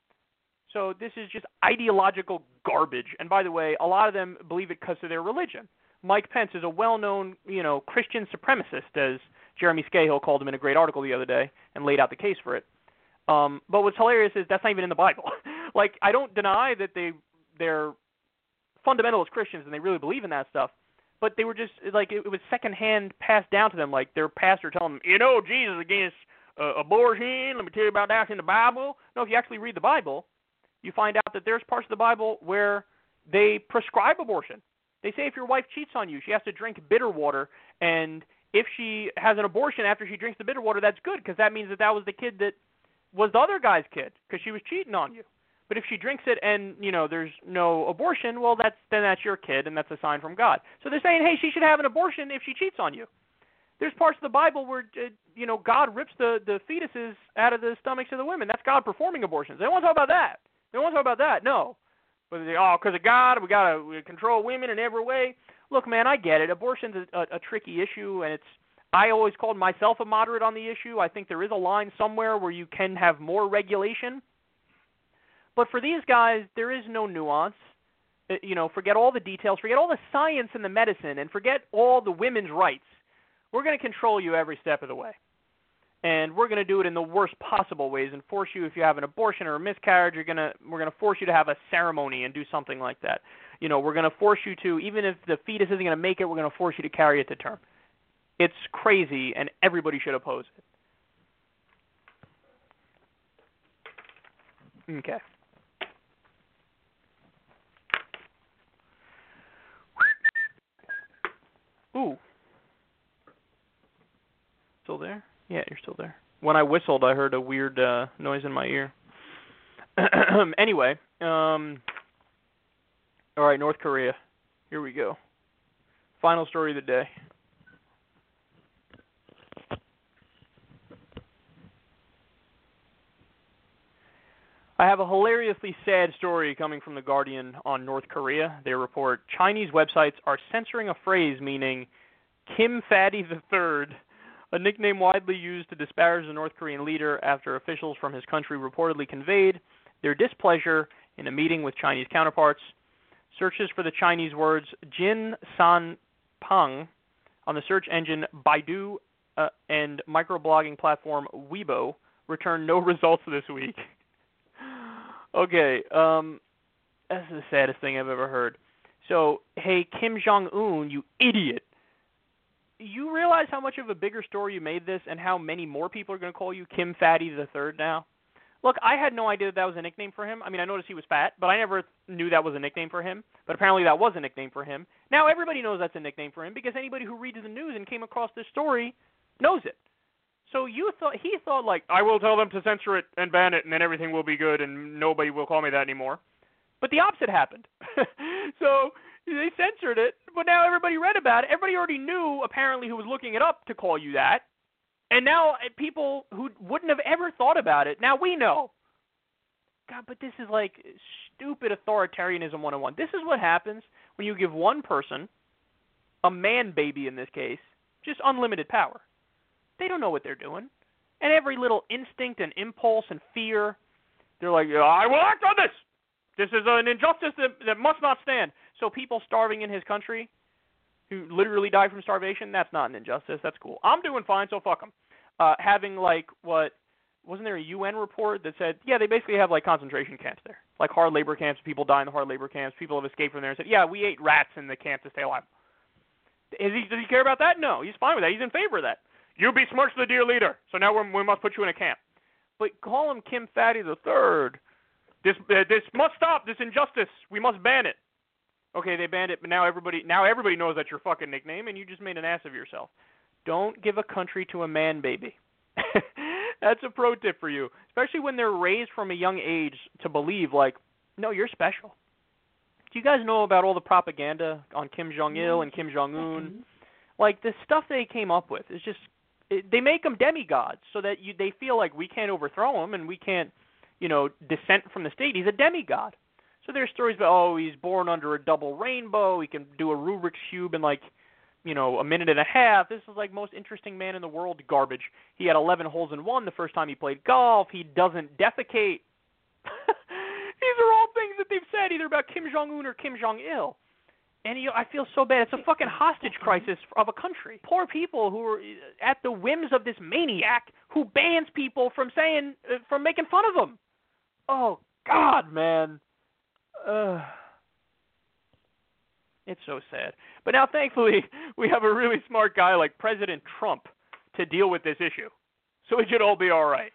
So this is just ideological garbage. And by the way, a lot of them believe it because of their religion. Mike Pence is a well-known, Christian supremacist, as Jeremy Scahill called him in a great article the other day and laid out the case for it. But what's hilarious is that's not even in the Bible. Like, I don't deny that they're fundamentalist Christians and they really believe in that stuff, but they were just, like, it was secondhand passed down to them, like their pastor telling them, Jesus against abortion, let me tell you about that in the Bible. No, if you actually read the Bible, you find out that there's parts of the Bible where they prescribe abortion. They say if your wife cheats on you, she has to drink bitter water, and if she has an abortion after she drinks the bitter water, that's good, because that means that was the kid that was the other guy's kid, because she was cheating on you. But if she drinks it and, there's no abortion, well, then that's your kid, and that's a sign from God. So they're saying, hey, she should have an abortion if she cheats on you. There's parts of the Bible where, God rips the fetuses out of the stomachs of the women. That's God performing abortions. They don't want to talk about that. No. But they say, because of God, we got to control women in every way. Look, man, I get it. Abortion's a tricky issue, and I always called myself a moderate on the issue. I think there is a line somewhere where you can have more regulation. But for these guys, there is no nuance. Forget all the details, forget all the science and the medicine, and forget all the women's rights. We're going to control you every step of the way. And we're going to do it in the worst possible ways and force you, if you have an abortion or a miscarriage, we're going to force you to have a ceremony and do something like that. We're going to force you to, even if the fetus isn't going to make it, we're going to force you to carry it to term. It's crazy, and everybody should oppose it. Okay. Ooh. Still there? Yeah, you're still there. When I whistled, I heard a weird noise in my ear. Anyway, all right, North Korea. Here we go. Final story of the day. I have a hilariously sad story coming from The Guardian on North Korea. They report Chinese websites are censoring a phrase meaning Kim Fatty III, a nickname widely used to disparage the North Korean leader after officials from his country reportedly conveyed their displeasure in a meeting with Chinese counterparts. Searches for the Chinese words Jin San Pang on the search engine Baidu and microblogging platform Weibo returned no results this week. Okay, that's the saddest thing I've ever heard. So, hey, Kim Jong-un, you idiot. You realize how much of a bigger story you made this and how many more people are going to call you Kim Fatty III now? Look, I had no idea that was a nickname for him. I mean, I noticed he was fat, but I never knew that was a nickname for him. But apparently that was a nickname for him. Now everybody knows that's a nickname for him because anybody who reads the news and came across this story knows it. So he thought like, I will tell them to censor it and ban it and then everything will be good and nobody will call me that anymore. But the opposite happened. So they censored it, but now everybody read about it. Everybody already knew, apparently, who was looking it up to call you that. And now people who wouldn't have ever thought about it, now we know. God, but this is like stupid authoritarianism 101. This is what happens when you give one person, a man baby in this case, just unlimited power. They don't know what they're doing. And every little instinct and impulse and fear, they're like, I will act on this. This is an injustice that must not stand. So people starving in his country who literally die from starvation, that's not an injustice. That's cool. I'm doing fine, so fuck them. Having wasn't there a UN report that said, yeah, they basically have like concentration camps there. Like hard labor camps, people die in the hard labor camps, people have escaped from there and said, yeah, we ate rats in the camp to stay alive. Does he care about that? No, he's fine with that. He's in favor of that. You besmirched the dear leader, so now we must put you in a camp. But call him Kim Fatty III. This must stop, this injustice. We must ban it. Okay, they banned it, but now everybody knows that's your fucking nickname, and you just made an ass of yourself. Don't give a country to a man baby. That's a pro tip for you, especially when they're raised from a young age to believe, like, no, you're special. Do you guys know about all the propaganda on Kim Jong-il and Kim Jong-un? Like, the stuff they came up with is just, they make them demigods so that they feel like we can't overthrow him and we can't, dissent from the state. He's a demigod. So there's stories about, he's born under a double rainbow. He can do a Rubik's Cube in a minute and a half. This is like most interesting man in the world garbage. He had 11 holes in one the first time he played golf. He doesn't defecate. These are all things that they've said either about Kim Jong-un or Kim Jong-il. And I feel so bad. It's a fucking hostage crisis of a country. Poor people who are at the whims of this maniac who bans people from making fun of him. Oh, God, man. It's so sad. But now, thankfully, we have a really smart guy like President Trump to deal with this issue. So it should all be all right.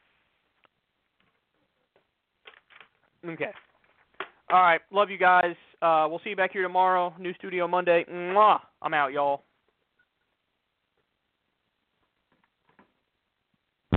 Okay. All right. Love you guys. We'll see you back here tomorrow. New studio Monday. Mwah. I'm out, y'all.